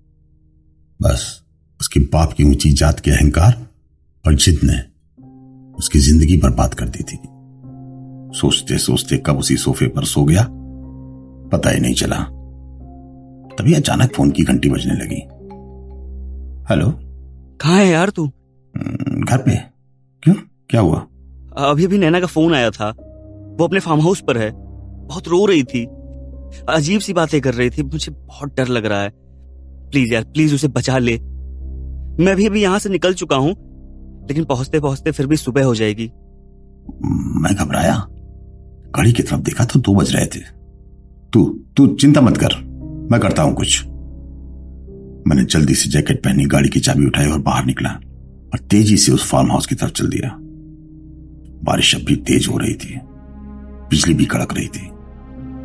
बस उसके बाप की ऊंची जात के अहंकार और जिद ने उसकी जिंदगी बर्बाद कर दी थी। सोचते सोचते कब उसी सोफे पर सो गया पता ही नहीं चला। तभी अचानक फोन की घंटी बजने लगी। हेलो, कहाँ है यार तू? घर पे। क्यों, क्या हुआ? अभी अभी नैना का फोन आया था। वो अपने फार्म हाउस पर है, बहुत रो रही थी, अजीब सी बातें कर रही थी। मुझे बहुत डर लग रहा है। प्लीज यार, प्लीज उसे बचा ले। मैं भी अभी यहां से निकल चुका हूं, लेकिन पहुंचते पहुंचते फिर भी सुबह हो जाएगी। मैं घबराया, घड़ी की तरफ देखा तो दो बज रहे थे। तू तू चिंता मत कर, मैं करता हूं कुछ। मैंने जल्दी से जैकेट पहनी, गाड़ी की चाबी उठाई और बाहर निकला और तेजी से उस फार्म हाउस की तरफ चल दिया। बारिश अब भी तेज हो रही थी, बिजली भी कड़क रही थी।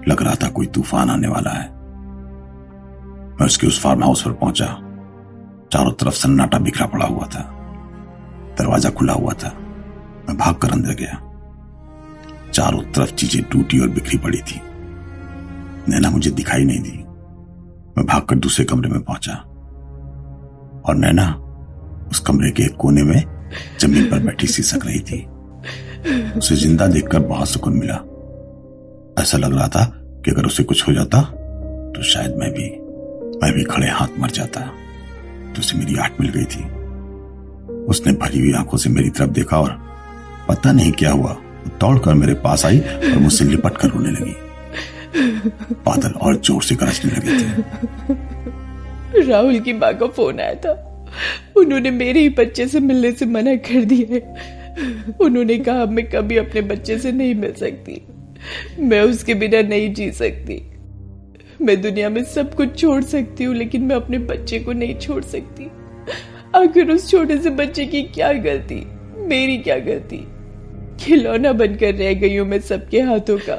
लग रहा था कोई तूफान आने वाला है। मैं उसके उस फार्म हाउस पर पहुंचा। चारों तरफ सन्नाटा बिखरा पड़ा हुआ था। दरवाजा खुला हुआ था। मैं भागकर अंदर गया। चारों तरफ चीजें टूटी और बिखरी पड़ी थी। नैना मुझे दिखाई नहीं दी। मैं भागकर दूसरे कमरे में पहुंचा और नैना उस कमरे के एक कोने में जमीन पर बैठी सिसक रही थी। उसे जिंदा देखकर बहुत सुकून मिला। ऐसा लग रहा था कि अगर उसे कुछ हो जाता तो शायद मैं भी मैं भी खड़े हाथ मर जाता। तो उसे मेरी आठ मिल गई थी। उसने भरी हुई आंखों से मेरी तरफ देखा और पता नहीं क्या हुआ, वो दौड़कर मेरे पास आई और मुझसे लिपट कर रोने लगी। बादल और जोर से गरजने लगे थे। राहुल की माँ का फोन आया था। उन्होंने मेरे ही बच्चे से मिलने से मना कर दिया है। उन्होंने कहा मैं कभी अपने बच्चे से नहीं मिल सकती, मैं उसके बिना नहीं जी सकती। मैं दुनिया में सब कुछ छोड़ सकती हूँ, लेकिन मैं अपने बच्चे को नहीं छोड़ सकती। आखिर उस छोटे से बच्चे की क्या गलती, मेरी क्या गलती? खिलौना बनकर रह गई हूं मैं सबके हाथों का।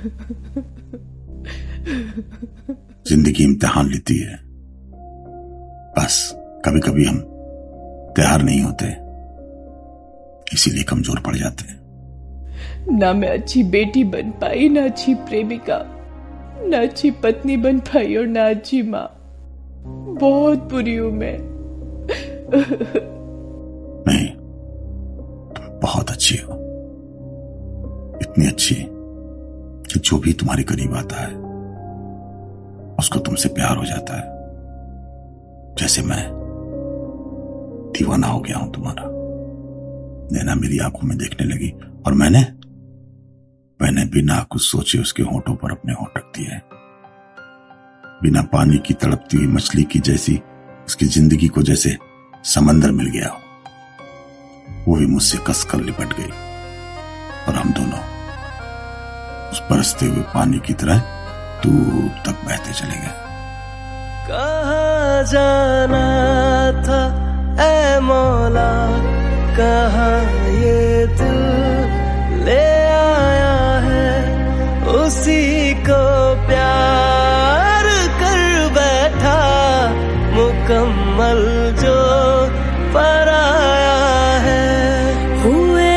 जिंदगी इम्तिहान लेती है। बस कभी कभी हम तैयार नहीं होते, इसीलिए कमजोर पड़ जाते हैं। ना मैं अच्छी बेटी बन पाई, ना अच्छी प्रेमिका, ना अच्छी पत्नी बन पाई और ना अच्छी माँ। बहुत बुरी हूं मैं। नहीं, तुम बहुत अच्छी हो। इतनी अच्छी कि जो भी तुम्हारे करीब आता है उसको तुमसे प्यार हो जाता है। जैसे मैं दीवाना हो गया हूं तुम्हारा। नैना मेरी आंखों में देखने लगी और मैंने मैंने बिना कुछ सोचे उसके होंठों पर अपने होंठ रख दिए। बिना पानी की तड़पती हुई मछली की जैसी उसकी जिंदगी को जैसे समंदर मिल गया हो। वो भी मुझसे कसकर लिपट गई और हम दोनों उस बरसते हुए पानी की तरह दूर तक बहते चले गए। कहाँ जाना था ऐ मौला, कहाँ ये दिल ले आया है, उसी को प्यार कर बैठा मुकम्मल जो पराया है। हुए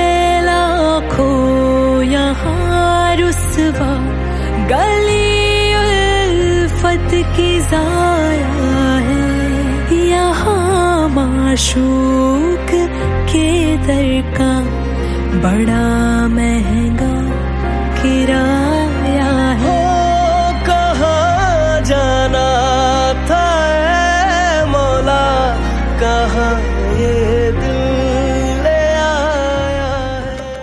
लाखों यहाँ रुसवा, गली उल्फत की जाया है। यहाँ माशूक के दर का बड़ा महंगा किराया है। ओ कहाँ जाना था ऐ मौला, कहाँ ये दिल ले आया है।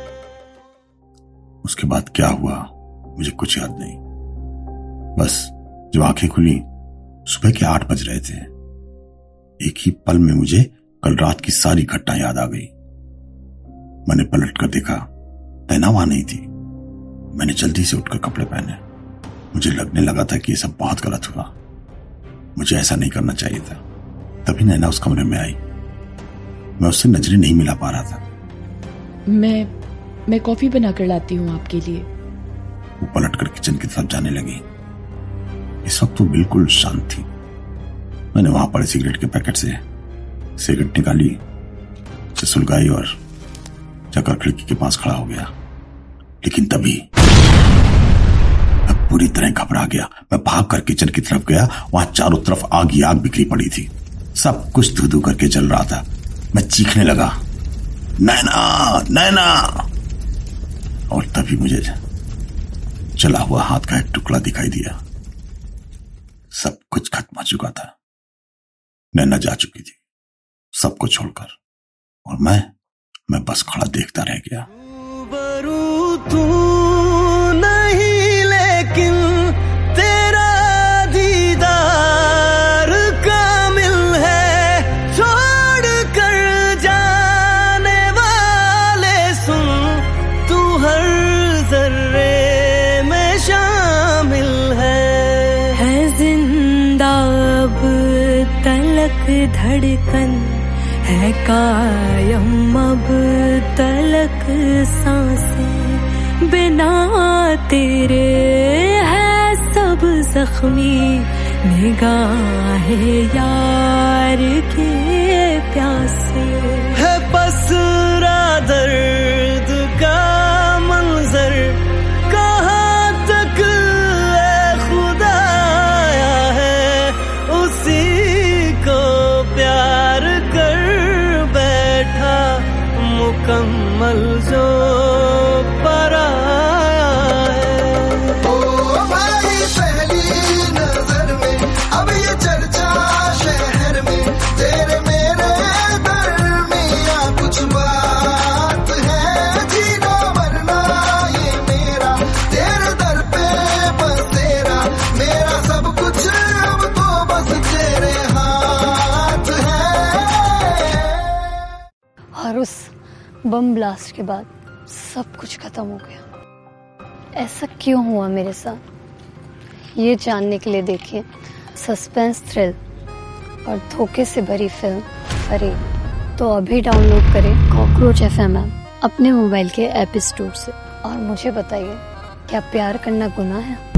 उसके बाद क्या हुआ मुझे कुछ याद नहीं। बस जब आंखें खुली सुबह के आठ बज रहे थे। एक ही पल में मुझे कल रात की सारी घटना याद आ गई। मैंने पलट कर देखा, नैना वहां नहीं थी। मैंने जल्दी से उठकर कपड़े पहने। मुझे लगने लगा था कि यह सब बहुत गलत हुआ। मुझे ऐसा नहीं करना चाहिए था। तभी नैना उस कमरे में आई। मैं उससे नजरें नहीं मिला पा रहा था। मैं मैं कॉफी बनाकर लाती हूँ आपके लिए। वो पलटकर किचन की तरफ जाने लगी। इस वक्त वो बिल्कुल शांत थी। मैंने वहां पड़े सिगरेट के पैकेट से सिगरेट निकाली, उसे सुलगाई और जाकर खिड़की के पास खड़ा हो गया। लेकिन तभी मैं पूरी तरह घबरा गया। मैं भागकर किचन की तरफ गया। वहां चारों तरफ आग ही आग बिखरी पड़ी थी। सब कुछ धू धू करके जल रहा था। मैं चीखने लगा, नैना नैना। और तभी मुझे जला हुआ हाथ का एक टुकड़ा दिखाई दिया। सब कुछ खत्म हो चुका था। नैना जा चुकी थी सबको छोड़कर, और मैं मैं बस खड़ा देखता रह गया। रूबरू तू नहीं, लेकिन तेरा दीदार कामिल है। छोड़ कर जाने वाले सुन, तू हर जर्रे में शामिल है। है जिंदा अब तलक धड़कन, है कायम अब तलक सांसें। बिना तेरे है सब जख्मी निगाहे यार के प्यासे है पसरा दर्द का मंजर कहाँ तक है खुदाया है उसी को प्यार कर बैठा मुकम्मल जो पराया है। ओ भाई पहली नजर में अब ये चर्चा शहर में तेरे मेरे दरमिया कुछ बात है जीना मरना ये मेरा तेरे दर पे बसेरा मेरा सब कुछ अब तो बस तेरे हाथ है। और उस बम ब्लास्ट के बाद सब कुछ खत्म हो गया। ऐसा क्यों हुआ मेरे साथ, ये जानने के लिए देखिए सस्पेंस थ्रिल और धोखे से भरी फिल्म परेड। तो अभी डाउनलोड करें कॉकरोच एफ एम अपने मोबाइल के ऐप स्टोर से और मुझे बताइए क्या प्यार करना गुनाह है।